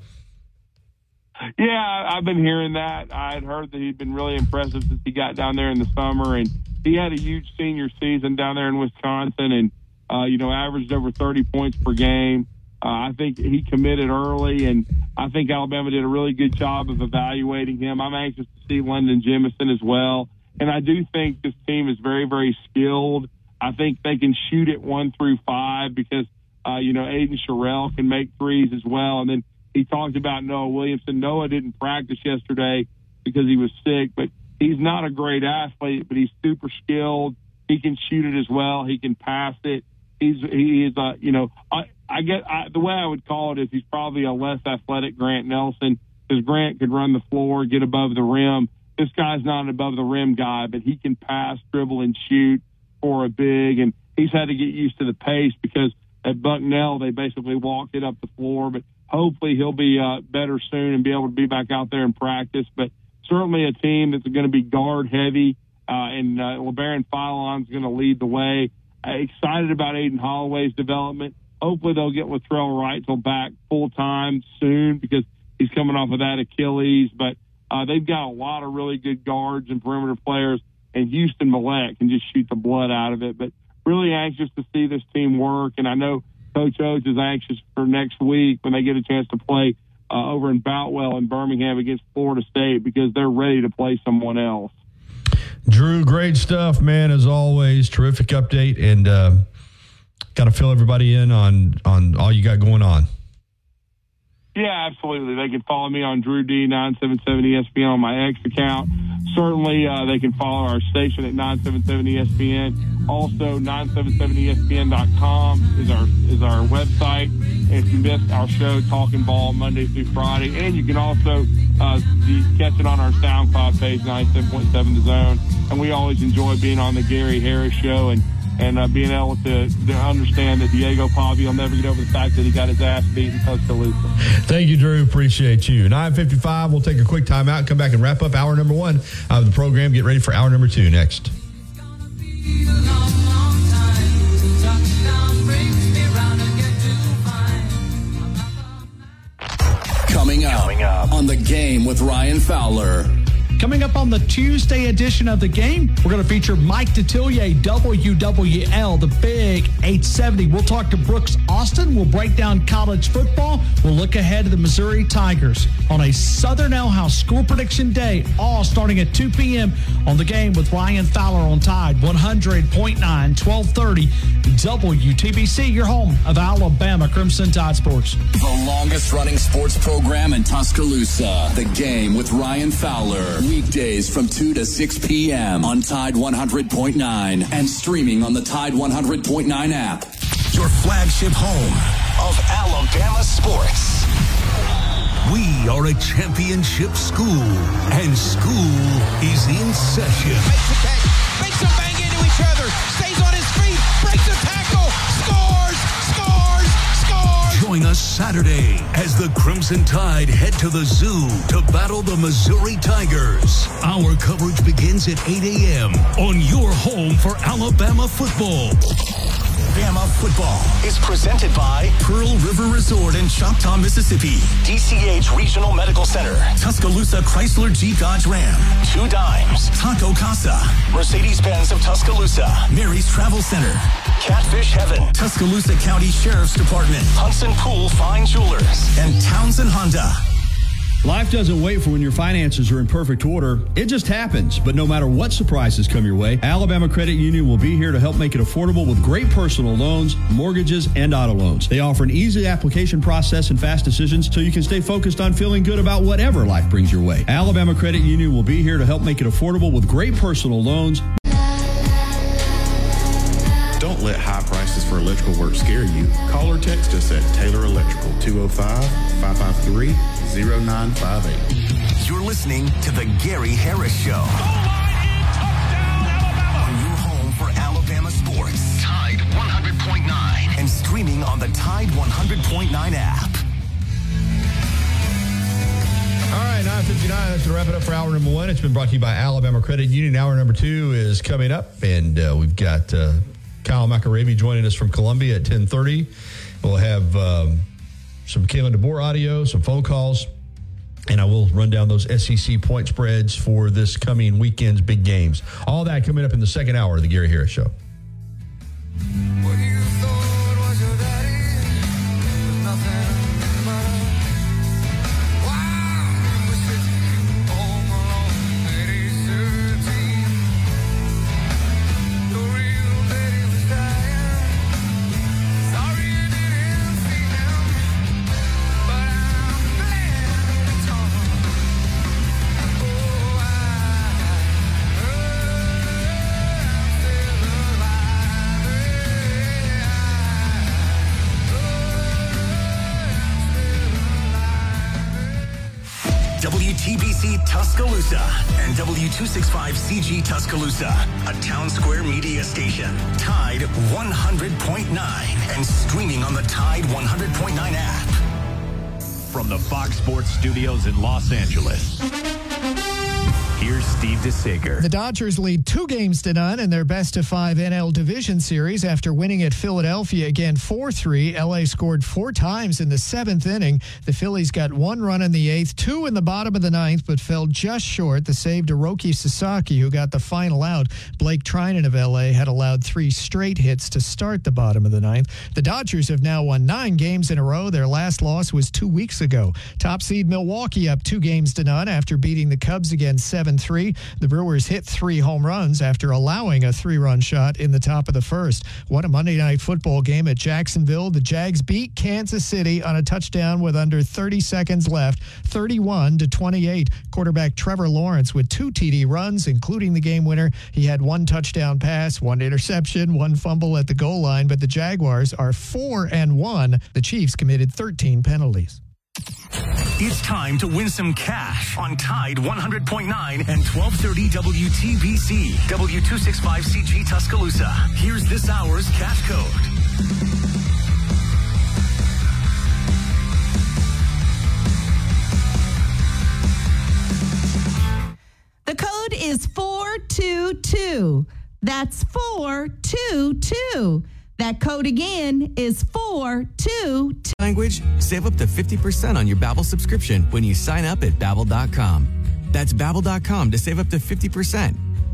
Yeah, I've been hearing that. I had heard that he'd been really impressive since he got down there in the summer, and he had a huge senior season down there in Wisconsin, and averaged over 30 points per game. I think he committed early, and I think Alabama did a really good job of evaluating him. I'm anxious to see London Jemison as well, and I do think this team is very, very skilled. I think they can shoot it 1 through 5 because Aiden Sherrill can make threes as well, and then he talked about Noah Williamson. Noah didn't practice yesterday because he was sick, but he's not a great athlete, but he's super skilled. He can shoot it as well. He can pass it. The way I would call it is he's probably a less athletic Grant Nelson, because Grant could run the floor, get above the rim. This guy's not an above the rim guy, but he can pass, dribble, and shoot for a big, and he's had to get used to the pace because at Bucknell they basically walked it up the floor, but hopefully he'll be better soon and be able to be back out there and practice. But certainly a team that's going to be guard heavy, and LeBaron Philon's going to lead the way. Excited about Aiden Holloway's development. Hopefully they'll get Latrell Wrightsville back full time soon because he's coming off of that Achilles. But they've got a lot of really good guards and perimeter players, and Houston Millett can just shoot the blood out of it. But really anxious to see this team work, and I know Coach Oates is anxious for next week when they get a chance to play over in Boutwell in Birmingham against Florida State, because they're ready to play someone else. Drew, great stuff, man, as always. Terrific update, and got to fill everybody in on all you got going on. Yeah, absolutely. They can follow me on Drew D 977 ESPN on my X account. Certainly, they can follow our station at 977 ESPN. Also, 977ESPN.com is our website. And if you missed our show, Talking Ball, Monday through Friday, and you can also catch it on our SoundCloud page, 97.7 The Zone. And we always enjoy being on the Gary Harris Show. And and being able to understand that Diego Pavia will never get over the fact that he got his ass beat in Tuscaloosa. Thank you, Drew. Appreciate you. 9:55. We'll take a quick timeout and come back and wrap up hour number 1 of the program. Get ready for hour number 2 next. Coming up on The Game with Ryan Fowler. Coming up on the Tuesday edition of The Game, we're going to feature Mike Detillier, WWL, the big 870. We'll talk to Brooks Austin. We'll break down college football. We'll look ahead to the Missouri Tigers on a Southern Ale House School Prediction Day, all starting at 2 p.m. on The Game with Ryan Fowler on Tide 100.9, 1230 WTBC, your home of Alabama Crimson Tide Sports. The longest running sports program in Tuscaloosa. The Game with Ryan Fowler. Weekdays from 2 to 6 p.m. on Tide 100.9 and streaming on the Tide 100.9 app. Your flagship home of Alabama sports. We are a championship school, and school is in session. Makes a catch, makes them bang into each other, stays on his feet, breaks a tackle, scores! Join us Saturday as the Crimson Tide head to the zoo to battle the Missouri Tigers. Our coverage begins at 8 a.m. on your home for Alabama football. Bama football is presented by Pearl River Resort in Choctaw, Mississippi, DCH Regional Medical Center, Tuscaloosa Chrysler Jeep Dodge Ram, 2 Dimes, Taco Casa, Mercedes-Benz of Tuscaloosa, Mary's Travel Center, Catfish Heaven, Tuscaloosa County Sheriff's Department, Hudson Pool Fine Jewelers, and Townsend Honda. Life doesn't wait for when your finances are in perfect order. It just happens. But no matter what surprises come your way, Alabama Credit Union will be here to help make it affordable with great personal loans, mortgages, and auto loans. They offer an easy application process and fast decisions so you can stay focused on feeling good about whatever life brings your way. Alabama Credit Union will be here to help make it affordable with great personal loans. Don't let high prices for electrical work scare you. Call or text us at Taylor Electrical, 205-553-0958. You're listening to The Gary Harris Show. On your home for Alabama sports. Tide 100.9. And streaming on the Tide 100.9 app. All right, 9:59. That's to wrap it up for hour number 1. It's been brought to you by Alabama Credit Union. Hour number 2 is coming up, and we've got Kyle McAravey joining us from Columbia at 10:30. We'll have some Kalen DeBoer audio, some phone calls, and I will run down those SEC point spreads for this coming weekend's big games. All that coming up in the second hour of the Gary Harris Show. WTBC Tuscaloosa and W265CG Tuscaloosa, a Town Square media station. Tide 100.9 and streaming on the Tide 100.9 app. From the Fox Sports Studios in Los Angeles, here's Steve DeSager. The Dodgers lead 2-0 in their best-of-5 NL Division Series after winning at Philadelphia again 4-3. L.A. scored 4 times in the 7th inning. The Phillies got 1 run in the 8th, 2 in the bottom of the 9th, but fell just short. The save to Roki Sasaki, who got the final out. Blake Trinan of L.A. had allowed 3 straight hits to start the bottom of the 9th. The Dodgers have now won 9 games in a row. Their last loss was 2 weeks ago. Top seed Milwaukee up 2-0 after beating the Cubs again 7-3. The Brewers hit 3 home runs after allowing a 3-run shot in the top of the first. What a Monday Night Football game at Jacksonville. The Jags beat Kansas City on a touchdown with under 30 seconds left, 31-28. Quarterback Trevor Lawrence with 2 TD runs, including the game winner. He had 1 touchdown pass, 1 interception, 1 fumble at the goal line, but the Jaguars are 4-1. The Chiefs committed 13 penalties. It's time to win some cash on Tide 100.9 and 1230 WTBC, W265CG Tuscaloosa. Here's this hour's cash code. The code is 422. That's 422. That code again is 422. Language, save up to 50% on your Babbel subscription when you sign up at Babbel.com. That's Babbel.com to save up to 50%.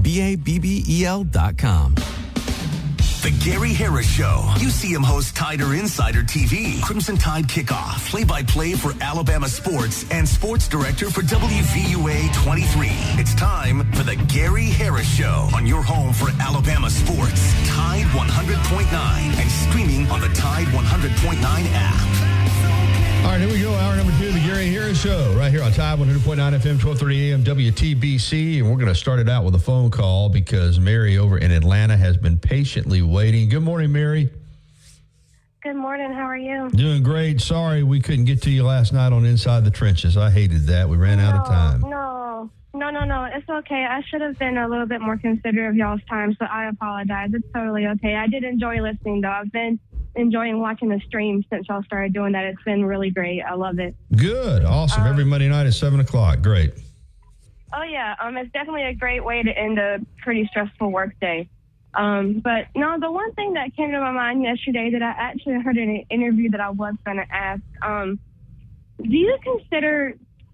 Babbel.com. The Gary Harris Show. UCM host Tider Insider TV. Crimson Tide Kickoff. Play-by-play for Alabama sports and sports director for WVUA 23. It's time for the Gary Harris Show on your home for Alabama sports. Tide 100.9 and streaming on the Tide 100.9 app. All right, here we go. Hour number 2 of the Gary Harris Show right here on Tide 100.9 FM, 1230 AM, WTBC. And we're going to start it out with a phone call because Mary over in Atlanta has been patiently waiting. Good morning, Mary. Good morning. How are you? Doing great. Sorry we couldn't get to you last night on Inside the Trenches. I hated that. We ran out of time. No. It's okay. I should have been a little bit more considerate of y'all's time, so I apologize. It's totally okay. I did enjoy listening, though. I've been enjoying watching the stream since y'all started doing that. It's been really great. I love it. Good. Awesome. Every Monday night at 7 o'clock. Great. Oh, yeah. It's definitely a great way to end a pretty stressful work day. But, no, the one thing that came to my mind yesterday that I actually heard in an interview that I was going to ask, do you consider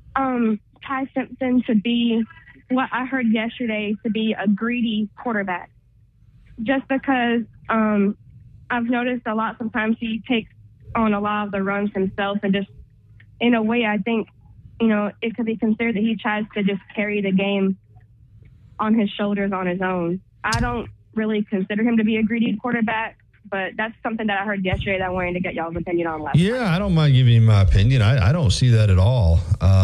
Ty Simpson to be what I heard yesterday to be a greedy quarterback? Just because I've noticed a lot sometimes he takes on a lot of the runs himself, and just in a way I think, it could be considered that he tries to just carry the game on his shoulders on his own. I don't really consider him to be a greedy quarterback, but that's something that I heard yesterday that I wanted to get y'all's opinion on last night. I don't mind giving you my opinion. I don't see that at all.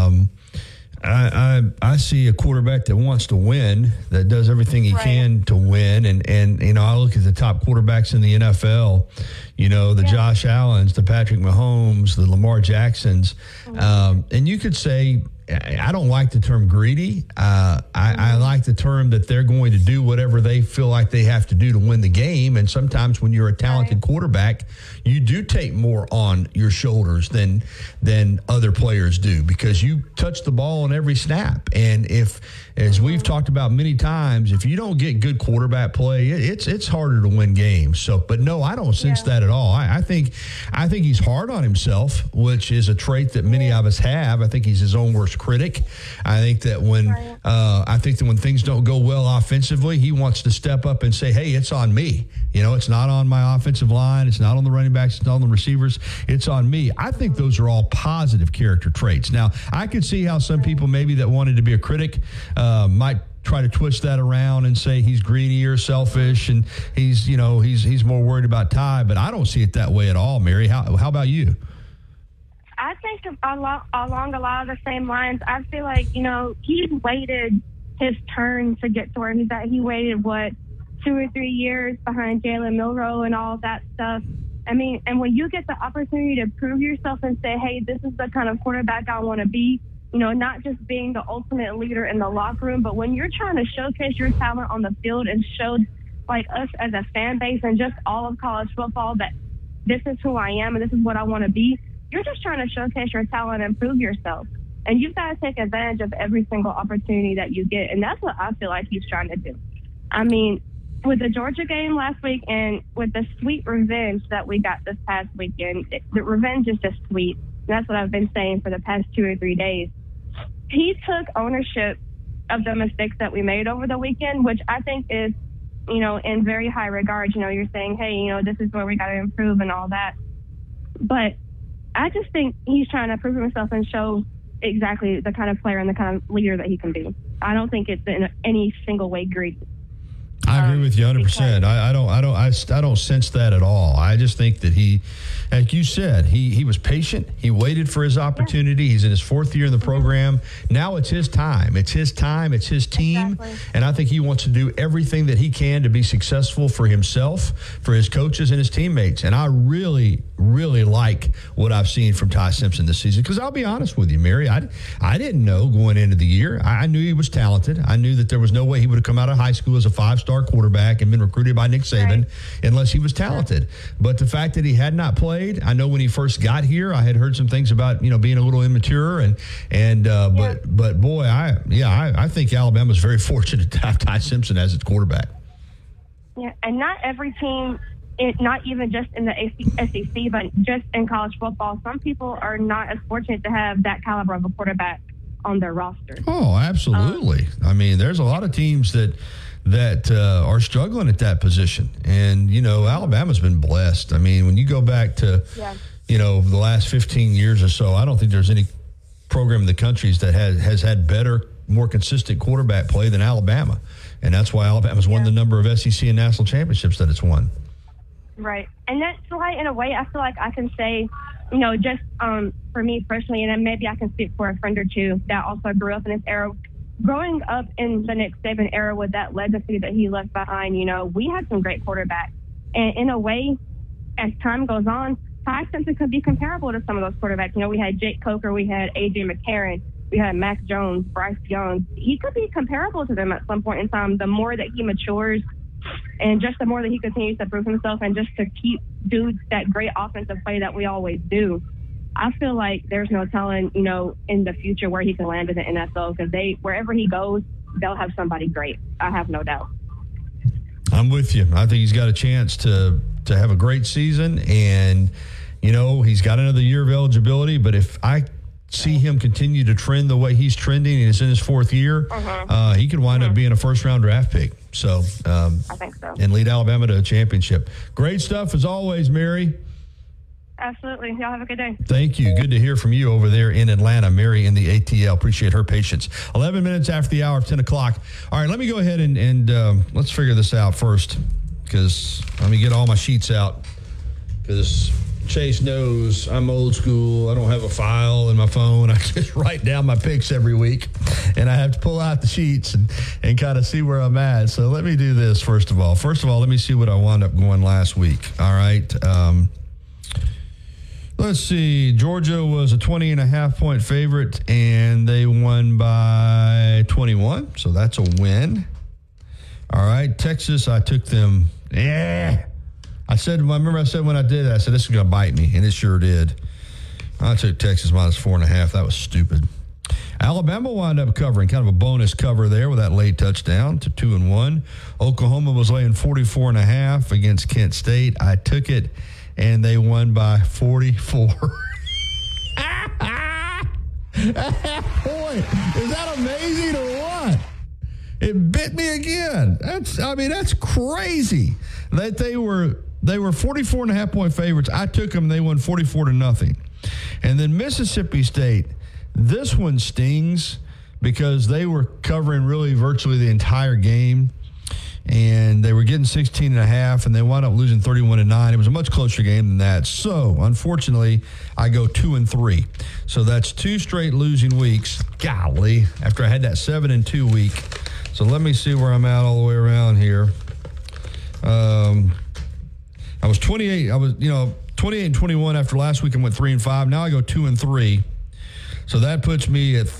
I see a quarterback that wants to win, that does everything he can to win. And I look at the top quarterbacks in the NFL, the Josh Allens, the Patrick Mahomes, the Lamar Jacksons. And you could say, I don't like the term greedy. I like the term that they're going to do whatever they feel like they have to do to win the game. And sometimes when you're a talented quarterback, you do take more on your shoulders than other players do because you touch the ball on every snap. And if, as we've talked about many times, if you don't get good quarterback play, it's harder to win games. So, but no, I don't sense that at all. I think he's hard on himself, which is a trait that many of us have. I think he's his own worst critic. I think that when things don't go well offensively, he wants to step up and say, "Hey, it's on me. It's not on my offensive line. It's not on the running backs. It's not on the receivers. It's on me." I think those are all positive character traits. Now, I could see how some people maybe that wanted to be a critic might try to twist that around and say he's greedy or selfish and he's more worried about Ty, but I don't see it that way at all, Mary. How about you? I think along a lot of the same lines. I feel like, he's waited his turn to get to where he's at. He waited, 2 or 3 years behind Jalen Milroe and all that stuff. I mean, and when you get the opportunity to prove yourself and say, hey, this is the kind of quarterback I want to be, not just being the ultimate leader in the locker room, but when you're trying to showcase your talent on the field and show like us as a fan base and just all of college football that this is who I am and this is what I want to be, you're just trying to showcase your talent and prove yourself. And you've got to take advantage of every single opportunity that you get. And that's what I feel like he's trying to do. I mean, with the Georgia game last week and with the sweet revenge that we got this past weekend, the revenge is just sweet. And that's what I've been saying for the past 2 or 3 days. He took ownership of the mistakes that we made over the weekend, which I think is, in very high regard. You're saying, hey, this is where we got to improve and all that. But I just think he's trying to prove himself and show exactly the kind of player and the kind of leader that he can be. I don't think it's in any single way greedy. I agree with you 100%. I don't sense that at all. I just think that he, like you said, he was patient. He waited for his opportunity. Yeah. He's in his 4th year in the program. Now it's his time. It's his time. It's his team. Exactly. And I think he wants to do everything that he can to be successful for himself, for his coaches and his teammates. And I really, really like what I've seen from Ty Simpson this season. Because I'll be honest with you, Mary, I didn't know going into the year. I knew he was talented. I knew that there was no way he would have come out of high school as a 5-star quarterback and been recruited by Nick Saban unless he was talented. But the fact that he had not played, I know when he first got here, I had heard some things about, being a little immature but boy, I think Alabama's very fortunate to have Ty Simpson as its quarterback. Yeah, and not every team, not even just in the SEC, but just in college football, some people are not as fortunate to have that caliber of a quarterback on their roster. Oh, absolutely. There's a lot of teams that are struggling at that position. And, Alabama's been blessed. When you go back to, the last 15 years or so, I don't think there's any program in the country that has had better, more consistent quarterback play than Alabama. And that's why Alabama's won the number of SEC and national championships that it's won. Right. And that's why, in a way, I feel like I can say, just for me personally, and then maybe I can speak for a friend or two that also grew up in this era. Growing up in the Nick Saban era with that legacy that he left behind, we had some great quarterbacks. And in a way, as time goes on, Ty Simpson could be comparable to some of those quarterbacks. We had Jake Coker, we had A.J. McCarron, we had Mac Jones, Bryce Young. He could be comparable to them at some point in time. The more that he matures and just the more that he continues to prove himself and just to keep dudes that great offensive play that we always do, I feel like there's no telling, in the future where he can land in the NFL because wherever he goes, they'll have somebody great. I have no doubt. I'm with you. I think he's got a chance to have a great season, and he's got another year of eligibility. But if I see him continue to trend the way he's trending, and it's in his 4th year, he could wind up being a first-round draft pick. So I think so, and lead Alabama to a championship. Great stuff as always, Mary. Absolutely. Y'all have a good day. Thank you. Good to hear from you over there in Atlanta, Mary in the ATL. Appreciate her patience. 11 minutes after the hour of 10 o'clock. All right, let me go ahead and let's figure this out first, because let me get all my sheets out, because Chase knows I'm old school. I don't have a file in my phone. I just write down my picks every week, and I have to pull out the sheets and kind of see where I'm at. So let me do this first of all. Let me see what I wound up going last week. All right. Let's see. Georgia was a 20.5-point favorite, and they won by 21. So that's a win. All right. Texas, I took them. I said when I did that, I said, this is going to bite me, and it sure did. I took Texas minus 4.5. That was stupid. Alabama wound up covering, kind of a bonus cover there with that late touchdown to 2-1. Oklahoma was laying 44.5 against Kent State. I took it, and they won by 44. Boy, is that amazing or what? It bit me again. That's crazy. That they were 44.5-point favorites. I took them. They won 44-0. And then Mississippi State, this one stings because they were covering really virtually the entire game. And they were getting 16.5, and they wound up losing 31-9. It was a much closer game than that. So, unfortunately, I go 2-3. So that's 2 straight losing weeks. Golly, after I had that 7-2 week. So let me see where I'm at all the way around here. I was 28. I was 28-21 after last week. I went 3-5. Now I go 2-3. So that puts me at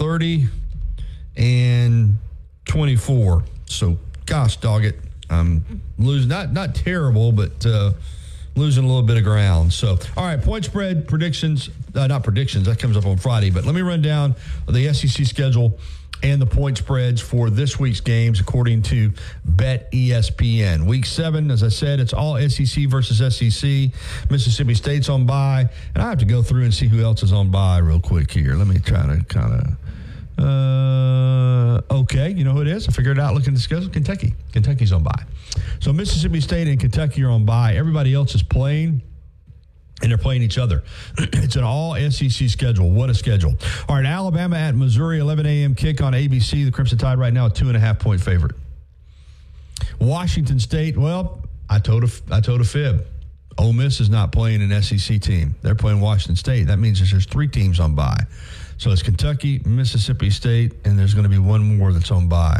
30-24. So. Gosh, dog it. I'm losing, not terrible, but losing a little bit of ground. So, all right, point spread predictions, not predictions, that comes up on Friday, but let me run down the SEC schedule and the point spreads for this week's games according to BetESPN. Week 7, as I said, it's all SEC versus SEC. Mississippi State's on bye, and I have to go through and see who else is on bye real quick here. Let me try to kind of... okay, you know who it is? I figured it out looking at the schedule. Kentucky. Kentucky's on bye. So Mississippi State and Kentucky are on bye. Everybody else is playing, and they're playing each other. It's an all-SEC schedule. What a schedule. All right, Alabama at Missouri, 11 a.m. kick on ABC. The Crimson Tide right now a 2.5-point favorite. Washington State, well, I told a fib. Ole Miss is not playing an SEC team. They're playing Washington State. That means there's 3 teams on bye. So it's Kentucky, Mississippi State, and there's going to be one more that's on bye.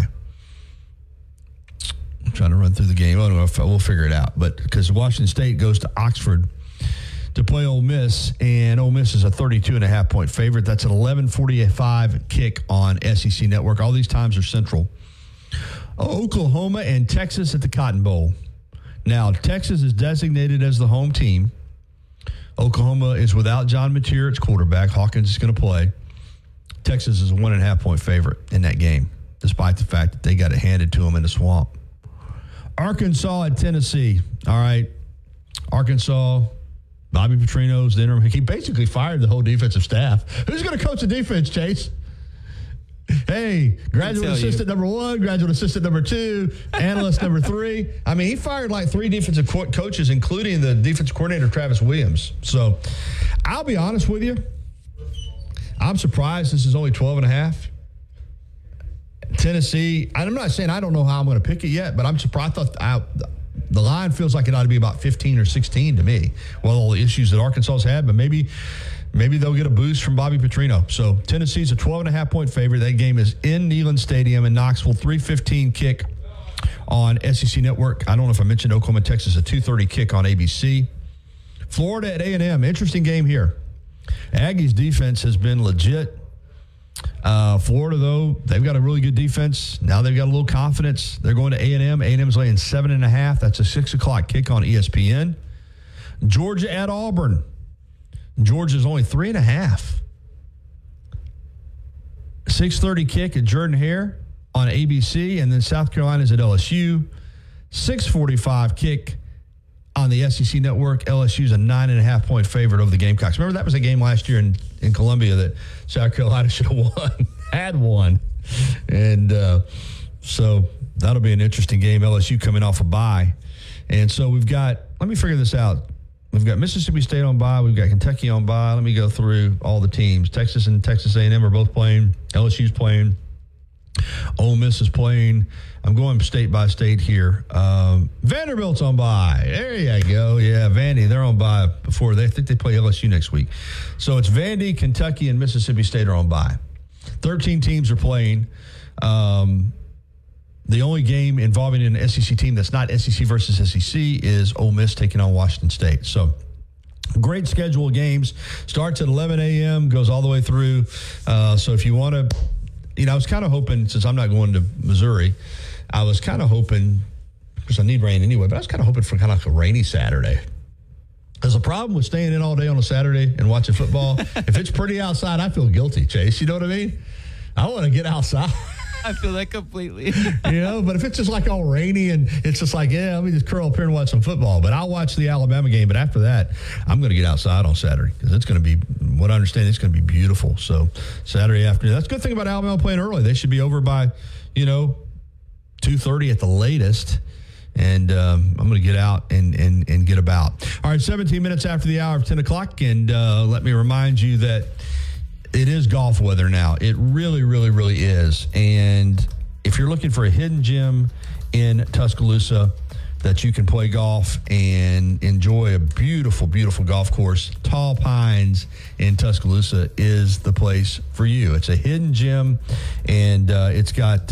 I'm trying to run through the game. Oh, no, we'll figure it out. But because Washington State goes to Oxford to play Ole Miss, and Ole Miss is a 32.5-point favorite. That's an 11:45 kick on SEC Network. All these times are Central. Oklahoma and Texas at the Cotton Bowl. Now, Texas is designated as the home team. Oklahoma is without John Mateer, its quarterback. Hawkins is going to play. Texas is a 1.5-point favorite in that game, despite the fact that they got it handed to them in the swamp. Arkansas at Tennessee. All right. Arkansas, Bobby Petrino's the interim. He basically fired the whole defensive staff. Who's going to coach the defense, Chase? Hey, graduate assistant number 1, graduate assistant number 2, analyst number 3. I mean, he fired like 3 defensive coaches, including the defensive coordinator, Travis Williams. So I'll be honest with you. I'm surprised this is only 12.5. Tennessee, I'm not saying I don't know how I'm going to pick it yet, but I'm surprised. I thought the line feels like it ought to be about 15 or 16 to me. Well, all the issues that Arkansas has had, but maybe they'll get a boost from Bobby Petrino. So Tennessee's a 12.5-point favorite. That game is in Neyland Stadium in Knoxville. 3:15 kick on SEC Network. I don't know if I mentioned Oklahoma, Texas, a 2:30 kick on ABC. Florida at A&M. Interesting game here. Aggies defense has been legit. Florida, though, they've got a really good defense. Now they've got a little confidence. They're going to A&M. A&M's laying 7.5. That's a 6 o'clock kick on ESPN. Georgia at Auburn. Georgia's only 3.5. 6:30 kick at Jordan-Hare on ABC, and then South Carolina's at LSU. 6:45 kick on the SEC Network. LSU's a 9.5-point favorite over the Gamecocks. Remember, that was a game last year in Columbia that South Carolina should have won, had won. And so that'll be an interesting game. LSU coming off a bye. And so we've got, let me figure this out. We've got Mississippi State on bye. We've got Kentucky on bye. Let me go through all the teams. Texas and Texas A&M are both playing. LSU's playing. Ole Miss is playing. I'm going state by state here. Vanderbilt's on bye. There you go. Yeah, Vandy, they're on bye before. They think they play LSU next week. So it's Vandy, Kentucky, and Mississippi State are on bye. 13 teams are playing. The only game involving an SEC team that's not SEC versus SEC is Ole Miss taking on Washington State. So great schedule of games. Starts at 11 a.m., goes all the way through. So if you want to, I was kind of hoping, since I'm not going to Missouri, I was kind of hoping, because I need rain anyway, but I was kind of hoping for kind of like a rainy Saturday. There's a problem with staying in all day on a Saturday and watching football. If it's pretty outside, I feel guilty, Chase. You know what I mean? I want to get outside. I feel that completely. But if it's just like all rainy and it's just like, let me just curl up here and watch some football. But I'll watch the Alabama game. But after that, I'm going to get outside on Saturday because it's going to be, what I understand, it's going to be beautiful. So Saturday afternoon. That's a good thing about Alabama playing early. They should be over by, 2:30 at the latest. And I'm going to get out and get about. All right, 17 minutes after the hour of 10 o'clock. And let me remind you that it is golf weather now. It really, really, really is. And if you're looking for a hidden gem in Tuscaloosa that you can play golf and enjoy a beautiful, beautiful golf course, Tall Pines in Tuscaloosa is the place for you. It's a hidden gem, and it's got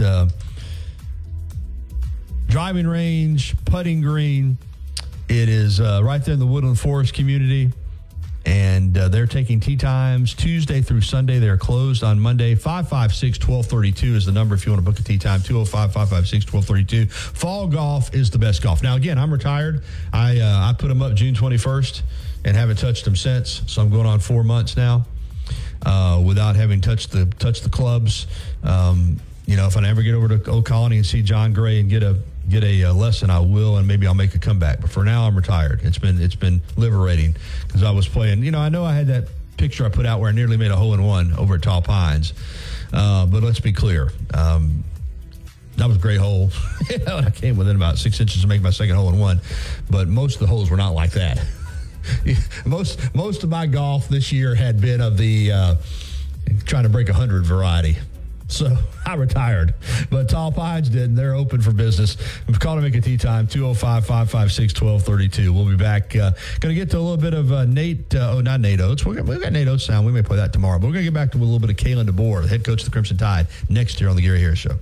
driving range, putting green. It is right there in the Woodland Forest community. And they're taking tee times Tuesday through Sunday. They're closed on Monday. 556-1232 is the number if you want to book a tee time. 205-556-1232. Fall golf is the best golf. Now, again, I'm retired. I put them up June 21st and haven't touched them since. So I'm going on 4 months now without having touched the clubs. If I ever get over to Old Colony and see John Gray and get a lesson, I will, and maybe I'll make a comeback. But for now, I'm retired. It's been liberating because I was playing. I know I had that picture I put out where I nearly made a hole-in-one over at Tall Pines. But let's be clear. That was a great hole. I came within about 6 inches to make my second hole-in-one. But most of the holes were not like that. Most of my golf this year had been of the trying to break 100 variety. So I retired, but Tall Pines didn't. They're open for business. Call to make a tea time, 205-556-1232. We'll be back. Going to get to a little bit of not Nate Oates. We've got Nate Oates sound. We may play that tomorrow. But we're going to get back to a little bit of Kalen DeBoer, the head coach of the Crimson Tide, next year on the Gary Harris Show.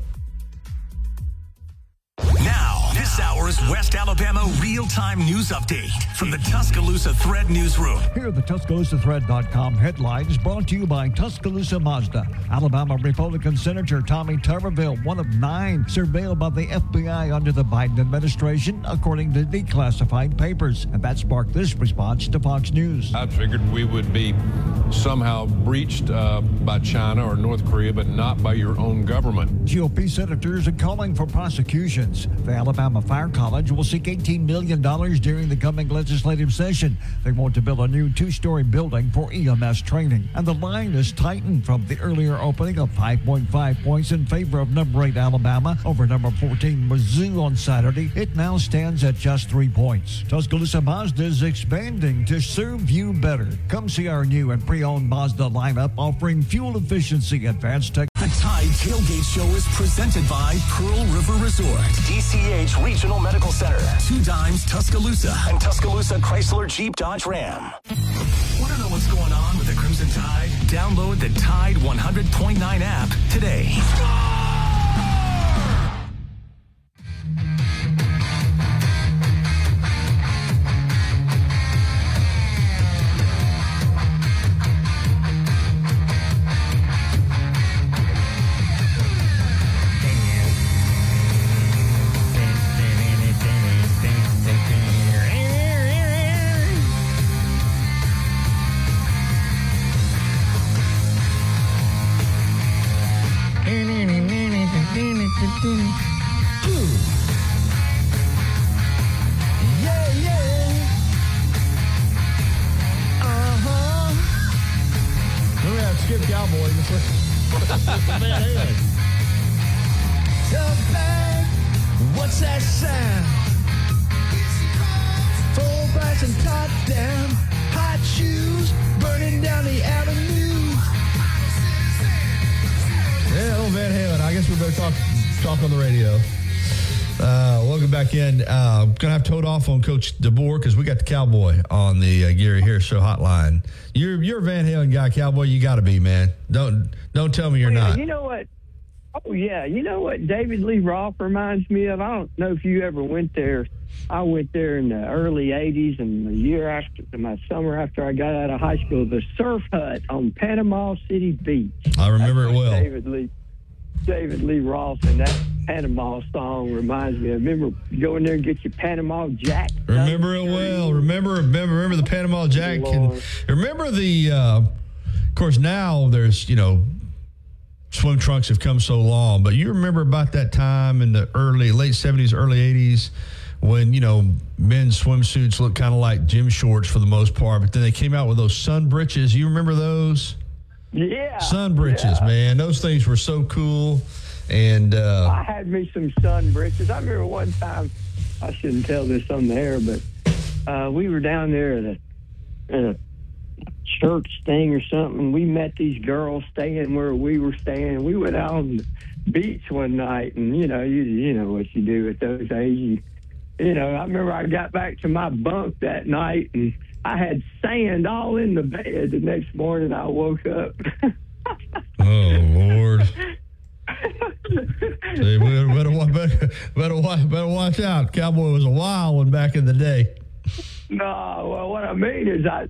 Now, this hour's West Alabama real-time news update from the Tuscaloosa Thread Newsroom. Here are the TuscaloosaThread.com headlines brought to you by Tuscaloosa Mazda. Alabama Republican Senator Tommy Tuberville, one of 9 surveilled by the FBI under the Biden administration, according to declassified papers. And that sparked this response to Fox News. I figured we would be somehow breached by China or North Korea, but not by your own government. GOP senators are calling for prosecutions. The Alabama Fire College will seek $18 million during the coming legislative session. They want to build a new 2-story building for EMS training. And the line is tightened from the earlier opening of 5.5 points in favor of number 8 Alabama over number 14 Mizzou on Saturday. It now stands at just 3 points. Tuscaloosa Mazda is expanding to serve you better. Come see our new and pre-owned Mazda lineup offering fuel efficiency, advanced tech. The Tide Tailgate Show is presented by Pearl River Resort, DCH Regional Medical Center, 2 Dimes Tuscaloosa, and Tuscaloosa Chrysler Jeep Dodge Ram. Want to know what's going on with the Crimson Tide? Download the Tide 100.9 app today. Skip Cowboy. Tell back, what's that sound? Full price and top down, hot shoes, burning down the avenue. Yeah, old Van Halen. I guess we better talk on the radio. Welcome back in. Going to have towed off on Coach DeBoer because we got the Cowboy on the Gary Harris Show hotline. You're a Van Halen guy, Cowboy. You got to be, man. Don't tell me you're not. You know what? Oh, yeah. You know what David Lee Roth reminds me of? I don't know if you ever went there. I went there in the early 80s and the year after, my summer after I got out of high school, the Surf Hut on Panama City Beach. I remember it well. David Lee Roth and that Panama song reminds me. I remember going there and get your Panama Jack. Remember it well. Remember the Panama Jack. And remember the, of course, now there's, swim trunks have come so long, but you remember about that time in the late 70s, early 80s when, men's swimsuits looked kind of like gym shorts for the most part, but then they came out with those sun breeches. You remember those? Yeah. Sun breeches, man. Those things were so cool. And I had me some sun breeches. I remember one time, I shouldn't tell this on the air, but we were down there at a church thing or something. We met these girls staying where we were staying. We went out on the beach one night, and you know what you do at those ages. I remember I got back to my bunk that night, and I had sand all in the bed. The next morning, I woke up. Oh, Lord. Hey, better watch out. Cowboy was a wild one back in the day. No, well, what I mean is I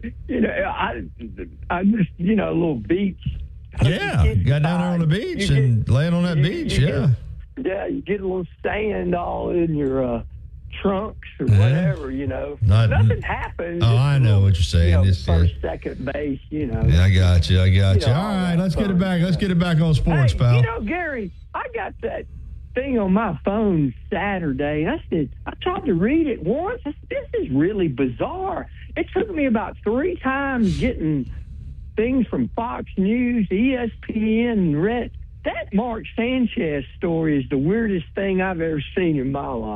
just, a little beach. Yeah, you got down there on the beach and laying on that beach, yeah. You get a little sand all in your trunks or whatever, Nothing happens. Oh, I know what you're saying. First, second base, Yeah, I got you. All right, let's get it back. Let's get it back on sports, pal. Gary, I got that thing on my phone Saturday. I tried to read it once. This is really bizarre. It took me about 3 times getting things from Fox News, ESPN, and read. That Mark Sanchez story is the weirdest thing I've ever seen in my life.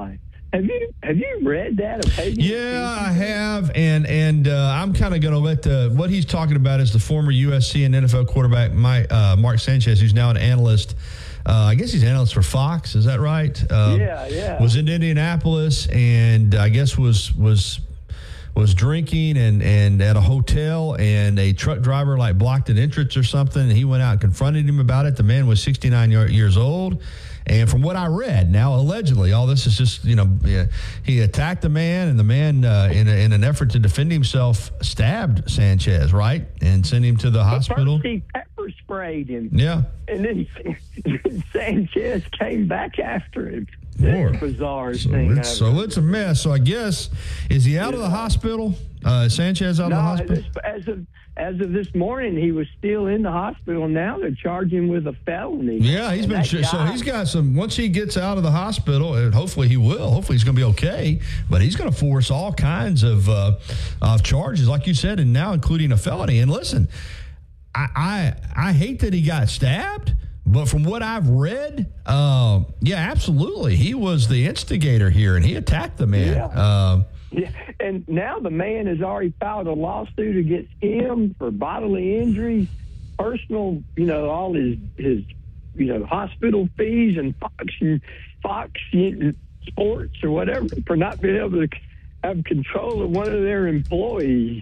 Have you read that opinion? Yeah, I have, and I'm kind of going to let what he's talking about is the former USC and NFL quarterback Mark Sanchez, who's now an analyst. I guess he's an analyst for Fox. Is that right? Yeah. Was in Indianapolis, and I guess was drinking and at a hotel, and a truck driver blocked an entrance or something, and he went out and confronted him about it. The man was 69 years old. And from what I read, now allegedly, all this is just, he attacked the man, and the man, in an effort to defend himself, stabbed Sanchez, right? And sent him to the hospital. First he pepper sprayed him. Yeah. And then Sanchez came back after him. That's the bizarrest thing. So it's a mess. So I guess, is he out of the hospital? Sanchez out of the hospital? As of this morning, he was still in the hospital. Now they're charging him with a felony. Yeah, he's got some. Once he gets out of the hospital, and hopefully he will. Hopefully he's going to be okay. But he's going to force all kinds of charges, like you said, and now including a felony. And listen, I hate that he got stabbed. But from what I've read, absolutely, he was the instigator here, and he attacked the man. Yeah, and now the man has already filed a lawsuit against him for bodily injury, personal, all his hospital fees, and Fox Sports or whatever for not being able to have control of one of their employees.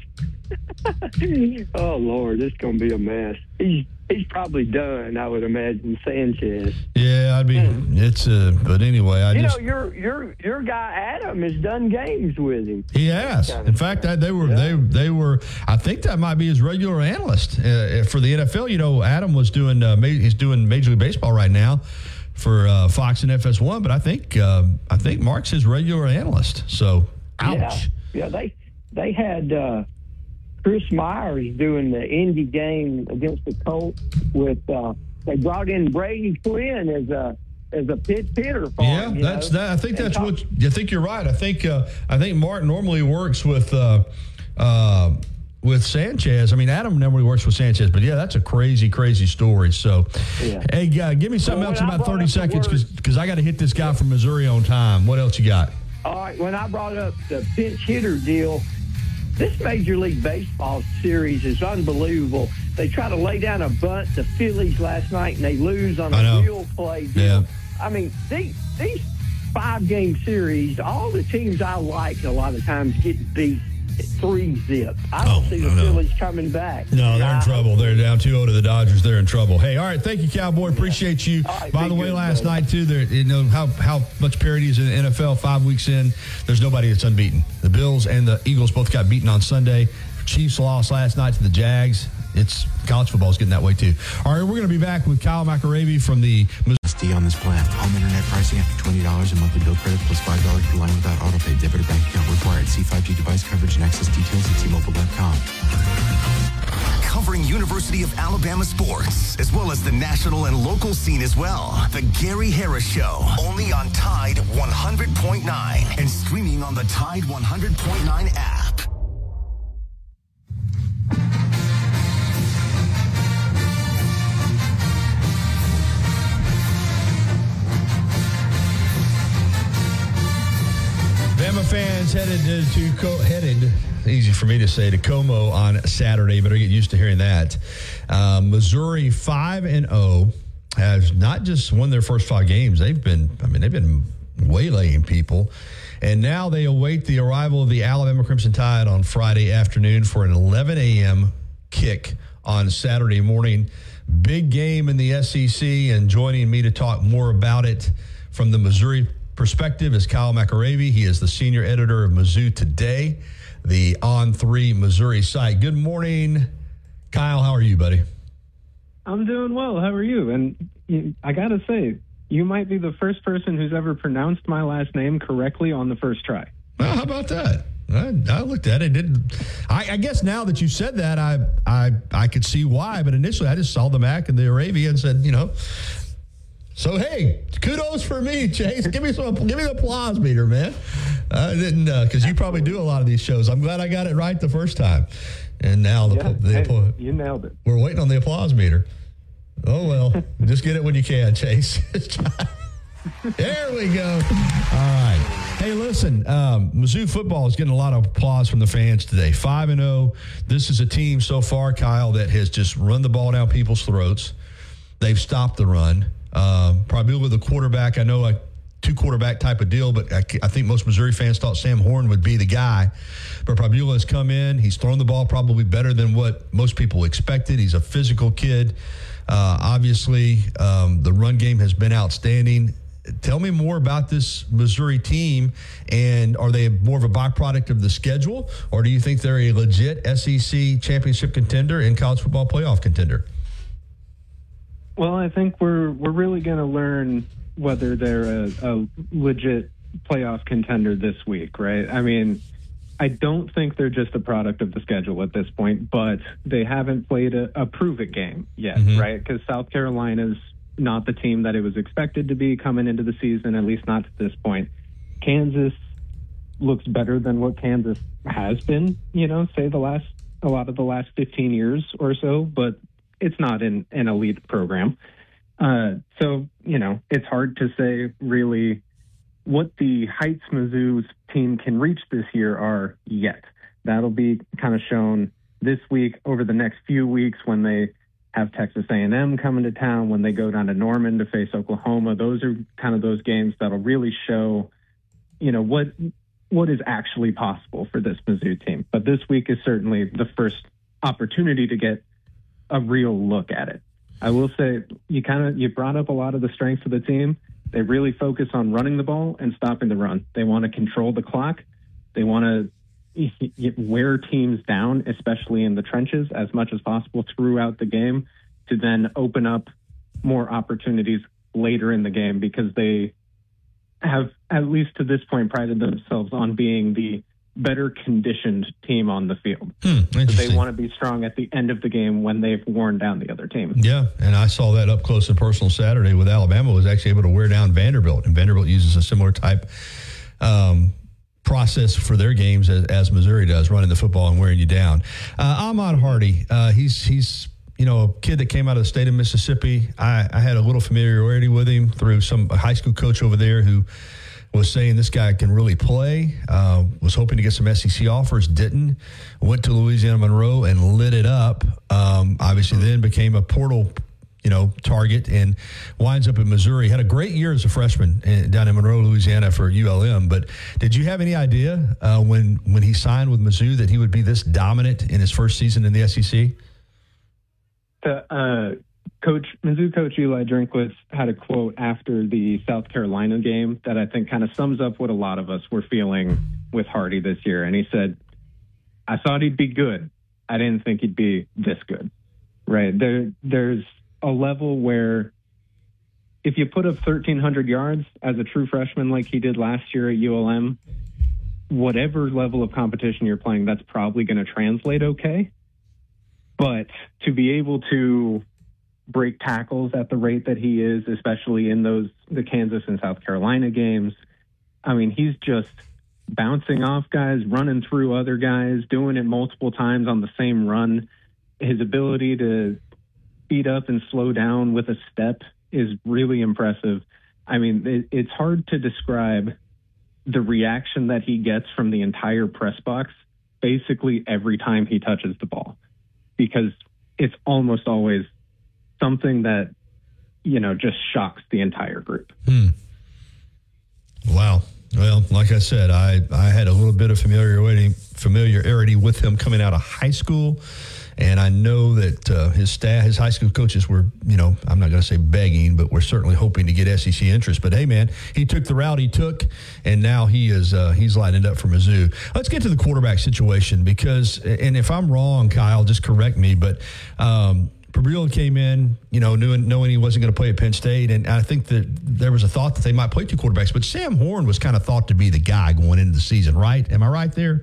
Oh Lord, it's going to be a mess. He's probably done, I would imagine, Sanchez. Yeah, but anyway, your guy Adam has done games with him. He has. In fact, they were. I think that might be his regular analyst for the NFL. Adam was doing. He's doing Major League Baseball right now for Fox and FS1. But I think Mark's his regular analyst. So, ouch. Yeah. They had. Chris Myers doing the Indy game against the Colts with. They brought in Brady Quinn as a pit hitter. Yeah, that's that. I think that's what. I think you're right. I think Mark normally works with Sanchez. I mean, Adam normally works with Sanchez, but yeah, that's a crazy story. So, hey, give me something else in about 30 seconds because I got to hit this guy from Missouri on time. What else you got? All right, when I brought up the pinch hitter deal. This Major League Baseball series is unbelievable. They try to lay down a bunt, the Phillies last night, and they lose on a real play deal. Yeah. I mean, these 5-game series, all the teams I like a lot of times get beat 3-0. I don't see the Phillies coming back. No, they're in trouble. They're down 2-0 to the Dodgers. They're in trouble. Hey, all right. Thank you, Cowboy. Appreciate you. Right, by the way, last night, too, how much parity is in the NFL 5 weeks in. There's nobody that's unbeaten. The Bills and the Eagles both got beaten on Sunday. Chiefs lost last night to the Jags. It's college football is getting that way, too. All right, we're going to be back with Kyle McAravey from the on this plan. Home internet pricing after $20 and monthly bill credits plus $5 per line without autopay. Debit or bank account required. See 5G device coverage and access details at T-Mobile.com. Covering University of Alabama sports, as well as the national and local scene as well. The Gary Harris Show, only on Tide 100.9 and streaming on the Tide 100.9 app. Bama fans headed easy for me to say, to Como on Saturday. Better get used to hearing that. Missouri 5-0 has not just won their first 5 games. They've been waylaying people. And now they await the arrival of the Alabama Crimson Tide on Friday afternoon for an 11 a.m. kick on Saturday morning. Big game in the SEC, and joining me to talk more about it from the Missouri perspective is Kyle McAravey. He is the senior editor of Mizzou Today, the On3 Missouri site. Good morning, Kyle. How are you, buddy? I'm doing well. How are you? And I got to say, you might be the first person who's ever pronounced my last name correctly on the first try. Well, how about that? I looked at it. I guess now that you said that, I could see why. But initially, I just saw the Mac and the Arabia and said, So, hey, kudos for me, Chase. Give me the applause meter, man. I didn't, because you probably do a lot of these shows. I'm glad I got it right the first time. And now you nailed it. We're waiting on the applause meter. Oh, well, just get it when you can, Chase. There we go. All right. Hey, listen, Mizzou football is getting a lot of applause from the fans today. 5-0. This is a team so far, Kyle, that has just run the ball down people's throats. They've stopped the run. Probably with a quarterback, I know a two-quarterback type of deal, but I think most Missouri fans thought Sam Horn would be the guy. But Prabula has come in. He's thrown the ball probably better than what most people expected. He's a physical kid. Obviously, the run game has been outstanding. Tell me more about this Missouri team, and are they more of a byproduct of the schedule, or do you think they're a legit SEC championship contender and college football playoff contender? Well, I think we're really going to learn whether they're a legit playoff contender this week, right? I mean, I don't think they're just a product of the schedule at this point, but they haven't played a prove-it game yet, right? Because South Carolina's not the team that it was expected to be coming into the season, at least not to this point. Kansas looks better than what Kansas has been, say a lot of the last 15 years or so, but it's not an elite program. So, it's hard to say really what the heights Mizzou's team can reach this year are yet. That'll be kind of shown this week, over the next few weeks, when they have Texas A&M coming to town, when they go down to Norman to face Oklahoma. Those are kind of those games that'll really show, what is actually possible for this Mizzou team. But this week is certainly the first opportunity to get a real look at it. I will say you brought up a lot of the strengths of the team. They really focus on running the ball and stopping the run. They want to control the clock. They want to wear teams down, especially in the trenches, as much as possible throughout the game, to then open up more opportunities later in the game, because they have, at least to this point, prided themselves on being the better conditioned team on the field. So they want to be strong at the end of the game when they've worn down the other team. Yeah, and I saw that up close and personal Saturday with Alabama, was actually able to wear down Vanderbilt, and Vanderbilt uses a similar type process for their games as Missouri does, running the football and wearing you down. Ahmad Hardy, he's a kid that came out of the state of Mississippi. I had a little familiarity with him through a high school coach over there who was saying this guy can really play, was hoping to get some SEC offers, didn't, went to Louisiana Monroe and lit it up. Obviously then became a portal target, and winds up in Missouri. Had a great year as a freshman down in Monroe, Louisiana for ULM. But did you have any idea when he signed with Mizzou that he would be this dominant in his first season in the SEC? Mizzou coach Eli Drinkwitz had a quote after the South Carolina game that I think kind of sums up what a lot of us were feeling with Hardy this year. And he said, "I thought he'd be good. I didn't think he'd be this good." Right? There's a level where if you put up 1,300 yards as a true freshman like he did last year at ULM, whatever level of competition you're playing, that's probably going to translate okay. But to be able to break tackles at the rate that he is, especially in the Kansas and South Carolina games, I mean, he's just bouncing off guys, running through other guys, doing it multiple times on the same run. His ability to speed up and slow down with a step is really impressive. I mean, it's hard to describe the reaction that he gets from the entire press box basically every time he touches the ball, because it's almost always something that, just shocks the entire group. Wow. Well, like I said, I had a little bit of familiarity with him coming out of high school. And I know that his high school coaches were, I'm not going to say begging, but we're certainly hoping to get SEC interest. But hey, man, he took the route he took, and now he's lining up for Mizzou. Let's get to the quarterback situation, because, and if I'm wrong, Kyle, just correct me, but Prabula came in, knowing he wasn't going to play at Penn State, and I think that there was a thought that they might play two quarterbacks, but Sam Horn was kind of thought to be the guy going into the season, right? Am I right there?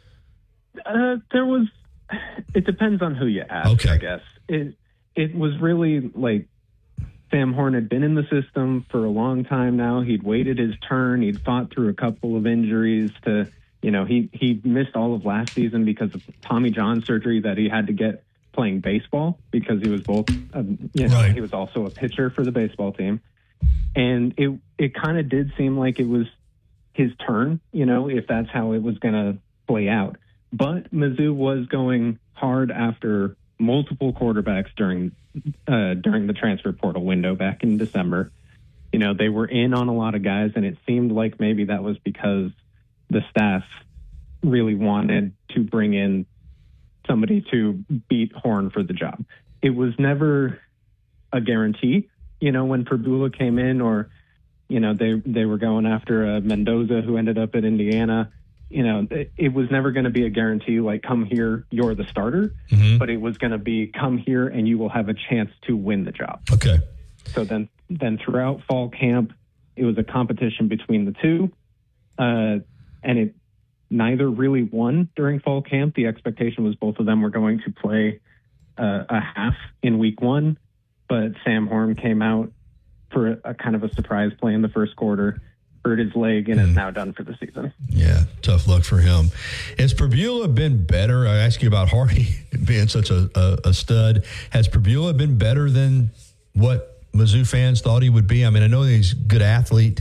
It depends on who you ask, I guess. It was really like Sam Horn had been in the system for a long time now. He'd waited his turn. He'd fought through a couple of injuries he missed all of last season because of Tommy John surgery that he had to get playing baseball, because he was both, he was also a pitcher for the baseball team. And it kind of did seem like it was his turn, if that's how it was going to play out. But Mizzou was going hard after multiple quarterbacks during the transfer portal window back in December. They were in on a lot of guys, and it seemed like maybe that was because the staff really wanted to bring in somebody to beat Horn for the job. It was never a guarantee, when Perbula came in, or, they were going after Mendoza, who ended up at Indiana. It was never going to be a guarantee, like, come here, you're the starter, but it was going to be, come here and you will have a chance to win the job. Okay. So then throughout fall camp, it was a competition between the two, and it neither really won during fall camp. The expectation was both of them were going to play a half in week one, but Sam Horn came out for a kind of a surprise play in the first quarter, hurt his leg, and is now done for the season. Yeah, tough luck for him. Has Perbula been better? I asked you about Hardy being such a stud. Has Perbula been better than what Mizzou fans thought he would be? I mean, I know he's a good athlete,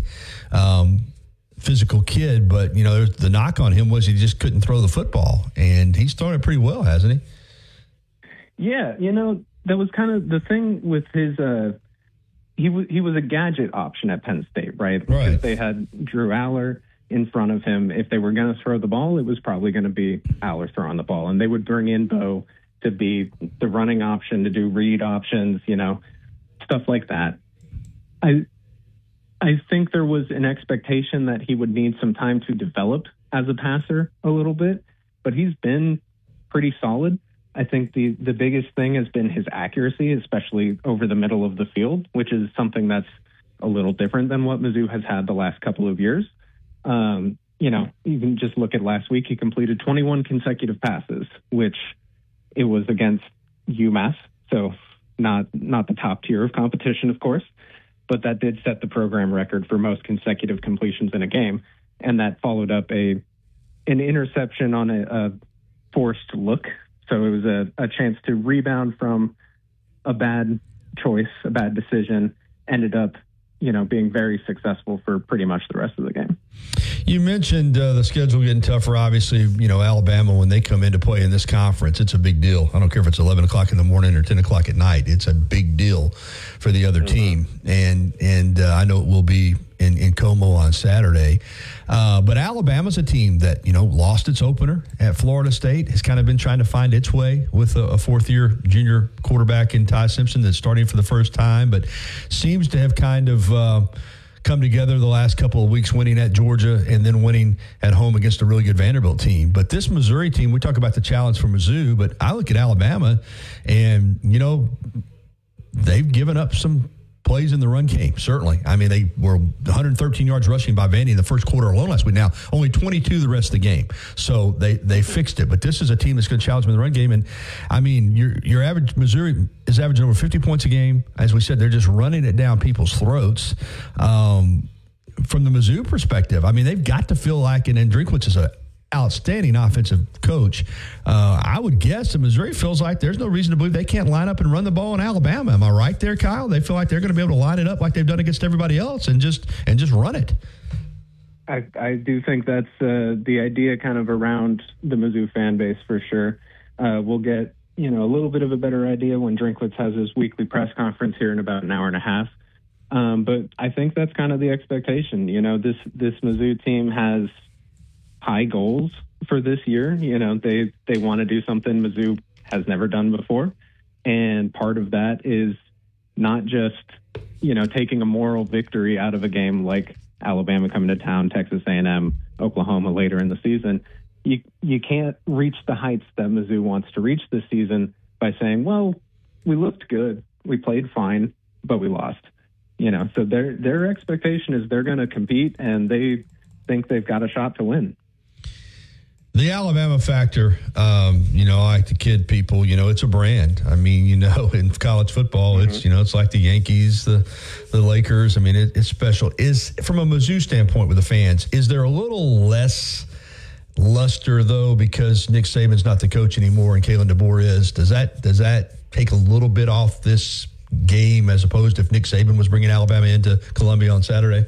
physical kid, but, the knock on him was he just couldn't throw the football, and he's thrown it pretty well, hasn't he? Yeah, that was kind of the thing with his he was a gadget option at Penn State, right? Because they had Drew Aller in front of him. If they were going to throw the ball, it was probably going to be Aller throwing the ball. And they would bring in Bo to be the running option, to do read options, stuff like that. I think there was an expectation that he would need some time to develop as a passer a little bit, but he's been pretty solid. I think the biggest thing has been his accuracy, especially over the middle of the field, which is something that's a little different than what Mizzou has had the last couple of years. You can just look at last week. He completed 21 consecutive passes, which it was against UMass, so not the top tier of competition, of course, but that did set the program record for most consecutive completions in a game, and that followed up an interception on a forced look. So it was a chance to rebound from a bad choice, a bad decision, ended up, being very successful for pretty much the rest of the game. You mentioned the schedule getting tougher. Obviously, Alabama, when they come into play in this conference, it's a big deal. I don't care if it's 11 o'clock in the morning or 10 o'clock at night. It's a big deal for the other team. And I know it will be in Como on Saturday. But Alabama's a team that, lost its opener at Florida State, has kind of been trying to find its way with a fourth-year junior quarterback in Ty Simpson that's starting for the first time, but seems to have kind of come together the last couple of weeks, winning at Georgia and then winning at home against a really good Vanderbilt team. But this Missouri team, we talk about the challenge for Mizzou, but I look at Alabama and, they've given up some plays in the run game, certainly. I mean, they were 113 yards rushing by Vandy in the first quarter alone last week. Now, only 22 the rest of the game. So they fixed it. But this is a team that's going to challenge them in the run game. And, I mean, your average Missouri is averaging over 50 points a game. As we said, they're just running it down people's throats. From the Mizzou perspective, I mean, they've got to feel like, and Drinkwitz is an outstanding offensive coach. I would guess that Missouri feels like there's no reason to believe they can't line up and run the ball in Alabama. Am I right there, Kyle? They feel like they're going to be able to line it up like they've done against everybody else and just run it. I do think that's the idea kind of around the Mizzou fan base for sure. We'll get a little bit of a better idea when Drinkwitz has his weekly press conference here in about an hour and a half. But I think that's kind of the expectation. This Mizzou team has high goals for this year. They want to do something Mizzou has never done before. And part of that is not just, taking a moral victory out of a game like Alabama coming to town, Texas A&M, Oklahoma later in the season. You can't reach the heights that Mizzou wants to reach this season by saying, well, we looked good, we played fine, but we lost. So their expectation is they're going to compete and they think they've got a shot to win. The Alabama factor, I like to kid people, it's a brand. I mean, in college football, it's, it's like the Yankees, the Lakers. I mean, it's special. Is, from a Mizzou standpoint with the fans, is there a little less luster, though, because Nick Saban's not the coach anymore and Kalen DeBoer is? Does that take a little bit off this game as opposed to if Nick Saban was bringing Alabama into Columbia on Saturday?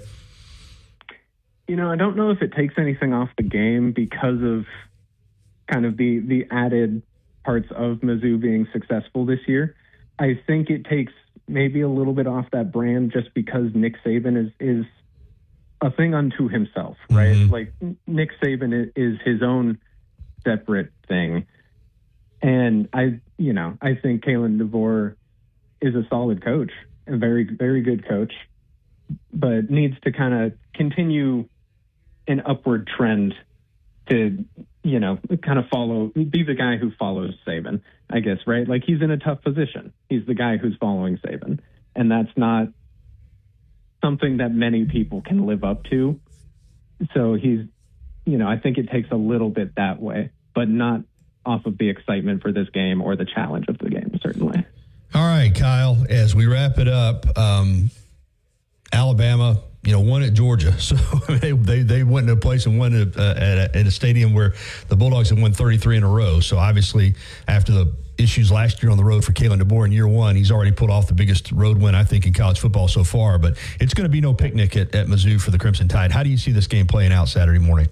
I don't know if it takes anything off the game because of kind of the added parts of Mizzou being successful this year. I think it takes maybe a little bit off that brand just because Nick Saban is a thing unto himself, right? Mm-hmm. Like Nick Saban is his own separate thing. And I think Kalen DeVore is a solid coach, a very, very good coach, but needs to kind of continue an upward trend to, kind of be the guy who follows Saban, I guess, right? Like he's in a tough position. He's the guy who's following Saban. And that's not something that many people can live up to. So he's, I think it takes a little bit that way, but not off of the excitement for this game or the challenge of the game, certainly. All right, Kyle, as we wrap it up, Alabama, won at Georgia. So they went to a place and won at a stadium where the Bulldogs had won 33 in a row. So obviously after the issues last year on the road for Kalen DeBoer in year one, he's already pulled off the biggest road win, I think, in college football so far. But it's going to be no picnic at Mizzou for the Crimson Tide. How do you see this game playing out Saturday morning?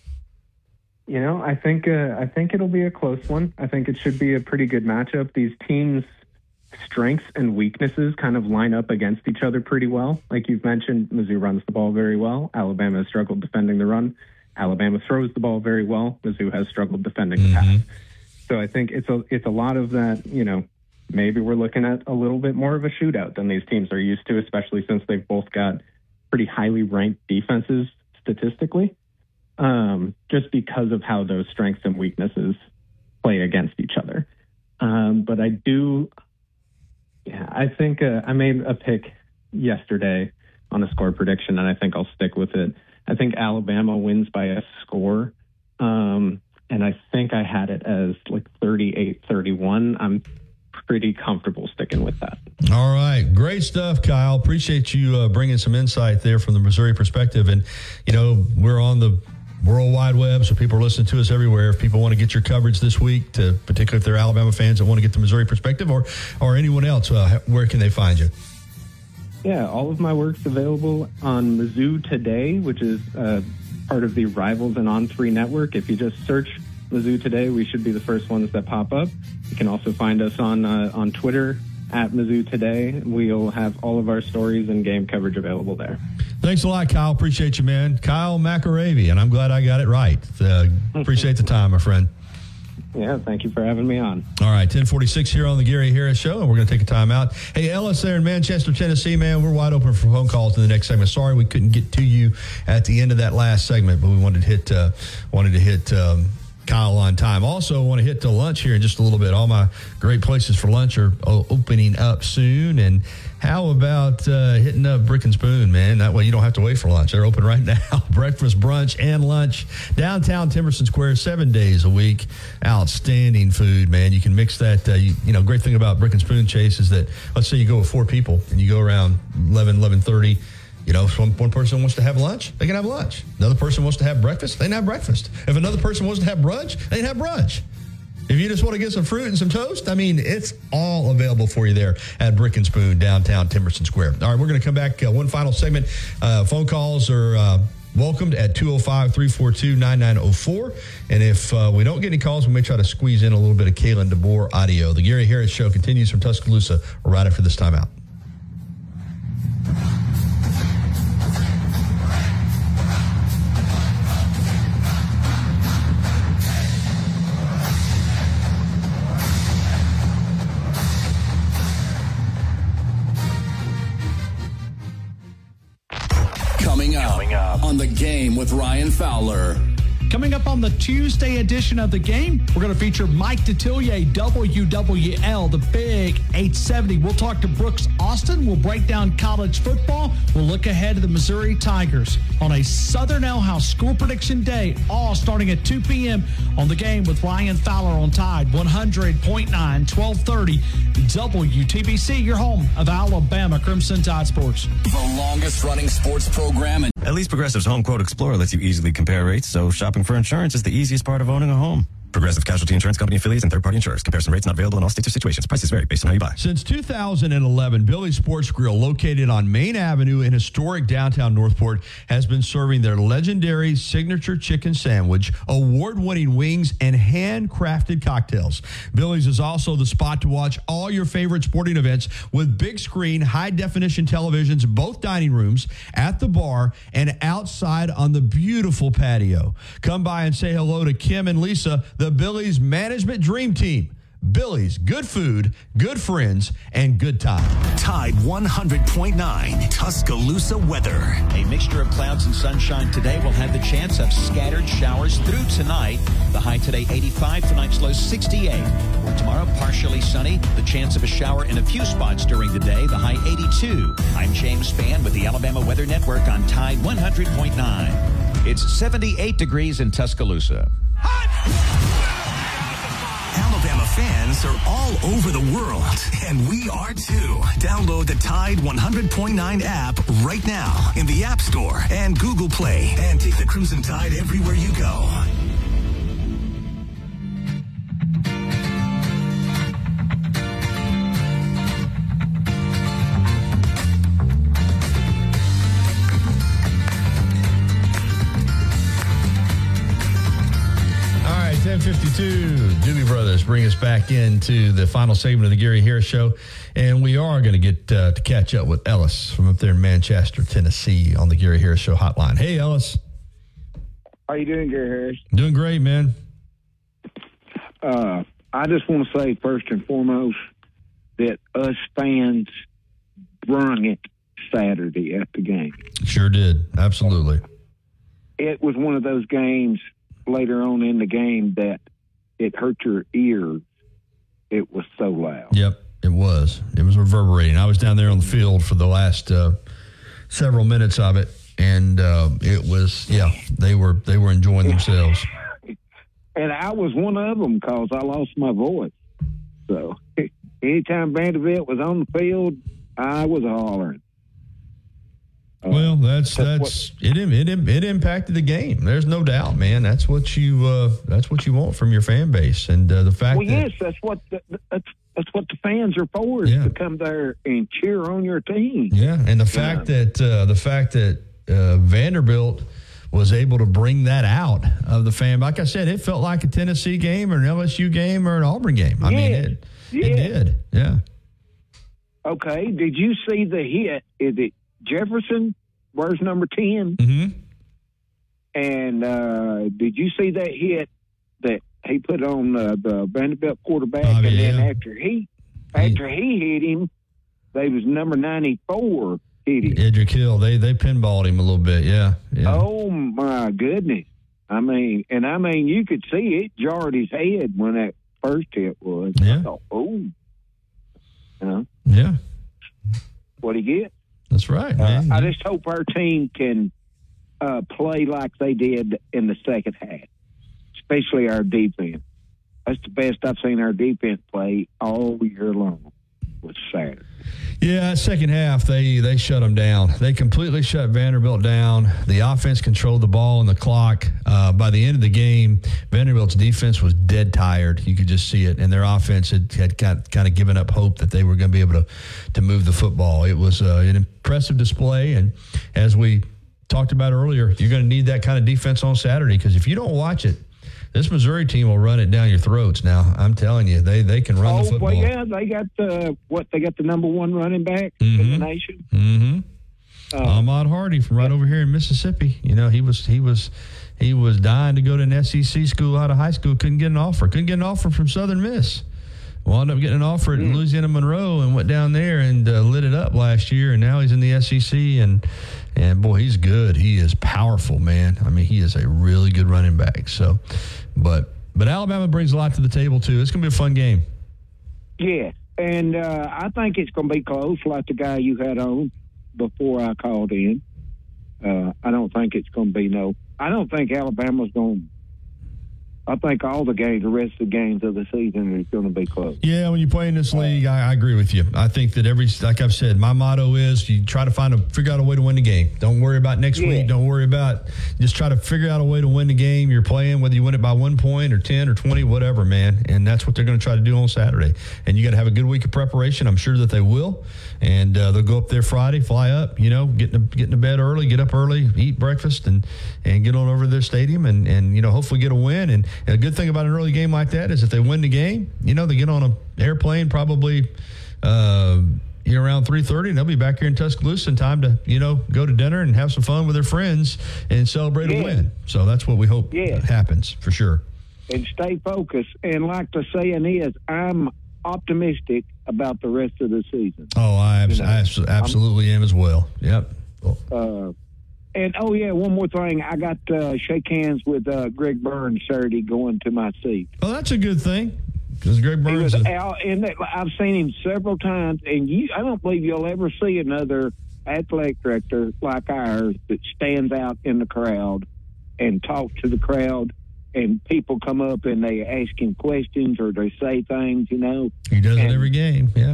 I think it'll be a close one. I think it should be a pretty good matchup. These teams' strengths and weaknesses kind of line up against each other pretty well. Like you've mentioned, Mizzou runs the ball very well. Alabama has struggled defending the run. Alabama throws the ball very well. Mizzou has struggled defending the pass. So I think it's a lot of that, maybe we're looking at a little bit more of a shootout than these teams are used to, especially since they've both got pretty highly ranked defenses statistically, just because of how those strengths and weaknesses play against each other. But I think I made a pick yesterday on a score prediction, and I think I'll stick with it. I think Alabama wins by a score, and I think I had it as like 38-31. I'm pretty comfortable sticking with that. All right. Great stuff, Kyle. Appreciate you bringing some insight there from the Missouri perspective. And, we're on the World Wide Web, so people are listening to us everywhere. If people want to get your coverage this week, particularly if they're Alabama fans that want to get the Missouri perspective or anyone else, where can they find you? Yeah, all of my work's available on Mizzou Today, which is part of the Rivals and On3 network. If you just search Mizzou Today, we should be the first ones that pop up. You can also find us on Twitter at Mizzou Today. We'll have all of our stories and game coverage available there. Thanks a lot, Kyle. Appreciate you, man. Kyle McAravy, and I'm glad I got it right. Appreciate the time, my friend. Yeah, thank you for having me on. All right, 10:46 here on the Gary Harris Show, and we're going to take a time out. Hey, Ellis there in Manchester, Tennessee, man, we're wide open for phone calls in the next segment. Sorry we couldn't get to you at the end of that last segment, but we wanted to hit Kyle on time. Also, want to hit to lunch here in just a little bit. All my great places for lunch are opening up soon. And how about hitting up Brick and Spoon, man? That way you don't have to wait for lunch. They're open right now. Breakfast, brunch, and lunch. Downtown Timberson Square, 7 days a week. Outstanding food, man. You can mix that. Great thing about Brick and Spoon, Chase, is that let's say you go with 4 people and you go around 11:30. If one person wants to have lunch, they can have lunch. Another person wants to have breakfast, they can have breakfast. If another person wants to have brunch, they can have brunch. If you just want to get some fruit and some toast, it's all available for you there at Brick and Spoon, downtown Timberson Square. All right, we're going to come back. One final segment. Phone calls are welcomed at 205-342-9904. And if we don't get any calls, we may try to squeeze in a little bit of Kalen DeBoer audio. The Gary Harris Show continues from Tuscaloosa right after this timeout. Coming up on The Game with Ryan Fowler. Coming up on the Tuesday edition of The Game, we're going to feature Mike Detillier, WWL, the big 870. We'll talk to Brooks Austin. We'll break down college football. We'll look ahead to the Missouri Tigers on a Southern Ale House School Prediction Day, all starting at 2 p.m. on The Game with Ryan Fowler on Tide 100.9, 1230 WTBC, your home of Alabama Crimson Tide Sports. The longest running sports program. At least Progressive's Home Quote Explorer lets you easily compare rates, so shopping for insurance is the easiest part of owning a home. Progressive Casualty Insurance Company affiliates and third-party insurers. Comparison rates not available in all states or situations. Prices vary based on how you buy. Since 2011, Billy's Sports Grill, located on Main Avenue in historic downtown Northport, has been serving their legendary signature chicken sandwich, award-winning wings, and handcrafted cocktails. Billy's is also the spot to watch all your favorite sporting events with big screen, high-definition televisions, both dining rooms, at the bar, and outside on the beautiful patio. Come by and say hello to Kim and Lisa, the Billy's Management Dream Team. Billy's, good food, good friends, and good time. Tide 100.9 Tuscaloosa weather. A mixture of clouds and sunshine today will have the chance of scattered showers through tonight. The high today 85, tonight's low 68. For tomorrow, partially sunny. The chance of a shower in a few spots during the day. The high 82. I'm James Spann with the Alabama Weather Network on Tide 100.9. It's 78 degrees in Tuscaloosa. Alabama fans are all over the world, and we are too. Download the Tide 100.9 app right now in the App Store and Google Play, and take the Crimson Tide everywhere you go. All right, 10:52. Doobie Brothers bring us back into the final segment of the Gary Harris Show. And we are going to get to catch up with Ellis from up there in Manchester, Tennessee on the Gary Harris Show hotline. Hey, Ellis. How you doing, Gary Harris? Doing great, man. I just want to say, first and foremost, that us fans brung it Saturday at the game. Sure did. Absolutely. It was one of those games later on in the game that it hurt your ears. It was so loud. Yep, it was. It was reverberating. I was down there on the field for the last several minutes of it, and it was, they were enjoying themselves. And I was one of them because I lost my voice. So anytime Vanderbilt was on the field, I was hollering. Well, that's it impacted the game. There's no doubt, man. That's what you want from your fan base, and the fact. Well, yes, that's what the fans are for, is to come there and cheer on your team. Yeah, and the fact that Vanderbilt was able to bring that out of the fan. Like I said, it felt like a Tennessee game or an LSU game or an Auburn game. I mean, it did. Yeah. Okay. Did you see the hit? Is it Jefferson? Where's number 10? Mm-hmm. And did you see that hit that he put on the Vanderbilt quarterback? Then after he hit him, they was number 94 hit him. Edric Hill, they pinballed him a little bit. Yeah. Oh my goodness! I mean, you could see it jarred his head when that first hit was. Yeah. I thought, Yeah. What'd he get? That's right, man. I just hope our team can play like they did in the second half, especially our defense. That's the best I've seen our defense play all year long. Was Saturday. Yeah, second half, they shut them down. They completely shut Vanderbilt down. The offense controlled the ball and the clock. By the end of the game, Vanderbilt's defense was dead tired. You could just see it. And their offense had kind of given up hope that they were going to be able to move the football. It was an impressive display. And as we talked about earlier, you're going to need that kind of defense on Saturday, because if you don't watch it, this Missouri team will run it down your throats. Now, I'm telling you, they can run the football. Well, yeah, they got the number one running back in the nation. Mm-hmm. Ahmad Hardy from right over here in Mississippi. You know, he was dying to go to an SEC school out of high school. Couldn't get an offer. From Southern Miss. Wound up getting an offer at Louisiana Monroe and went down there and lit it up last year. And now he's in the SEC, and boy, he's good. He is powerful, man. I mean, he is a really good running back. So, but Alabama brings a lot to the table too. It's going to be a fun game. Yeah, and I think it's going to be close, like the guy you had on before I called in. I don't think it's going to be I don't think Alabama's going I think all the rest of the games of the season is going to be close. Yeah, when you play in this league, I agree with you. I think that like I've said, my motto is you try to figure out a way to win the game. Don't worry about next week. Don't worry about, just try to figure out a way to win the game you're playing, whether you win it by 1 point or 10 or 20, whatever, man. And that's what they're going to try to do on Saturday. And you got to have a good week of preparation. I'm sure that they will. And they'll go up there Friday, fly up, get into bed early, get up early, eat breakfast, and get on over to their stadium and hopefully get a win. And a good thing about an early game like that is if they win the game, they get on an airplane probably around 3:30, and they'll be back here in Tuscaloosa in time to, go to dinner and have some fun with their friends and celebrate a win. So that's what we hope happens for sure. And stay focused. And like the saying is, I'm optimistic about the rest of the season. Oh, I absolutely am as well. Yep. And, one more thing. I got to shake hands with Greg Burns Saturday going to my seat. Oh, that's a good thing. Because Greg Burns is out, and I've seen him several times, and I don't believe you'll ever see another athletic director like ours that stands out in the crowd and talks to the crowd, and people come up and they ask him questions or they say things, He does it every game, yeah.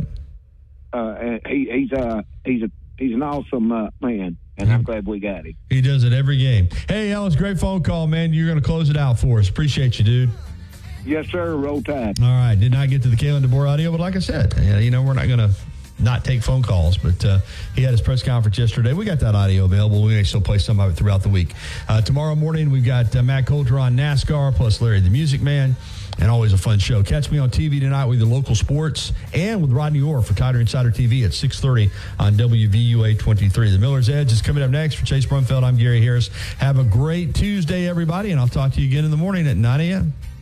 He's an awesome man. And I'm glad we got him. He does it every game. Hey, Ellis, great phone call, man. You're going to close it out for us. Appreciate you, dude. Yes, sir. Roll Tide. All right. Did not get to the Kalen DeBoer audio, but like I said, we're not going to not take phone calls. But he had his press conference yesterday. We got that audio available. We may still play some of it throughout the week. Tomorrow morning, we've got Matt Coulter on NASCAR, plus Larry the Music Man. And always a fun show. Catch me on TV tonight with the local sports and with Rodney Orr for Tider Insider TV at 6:30 on WVUA 23. The Miller's Edge is coming up next. For Chase Brumfeld, I'm Gary Harris. Have a great Tuesday, everybody, and I'll talk to you again in the morning at 9 a.m.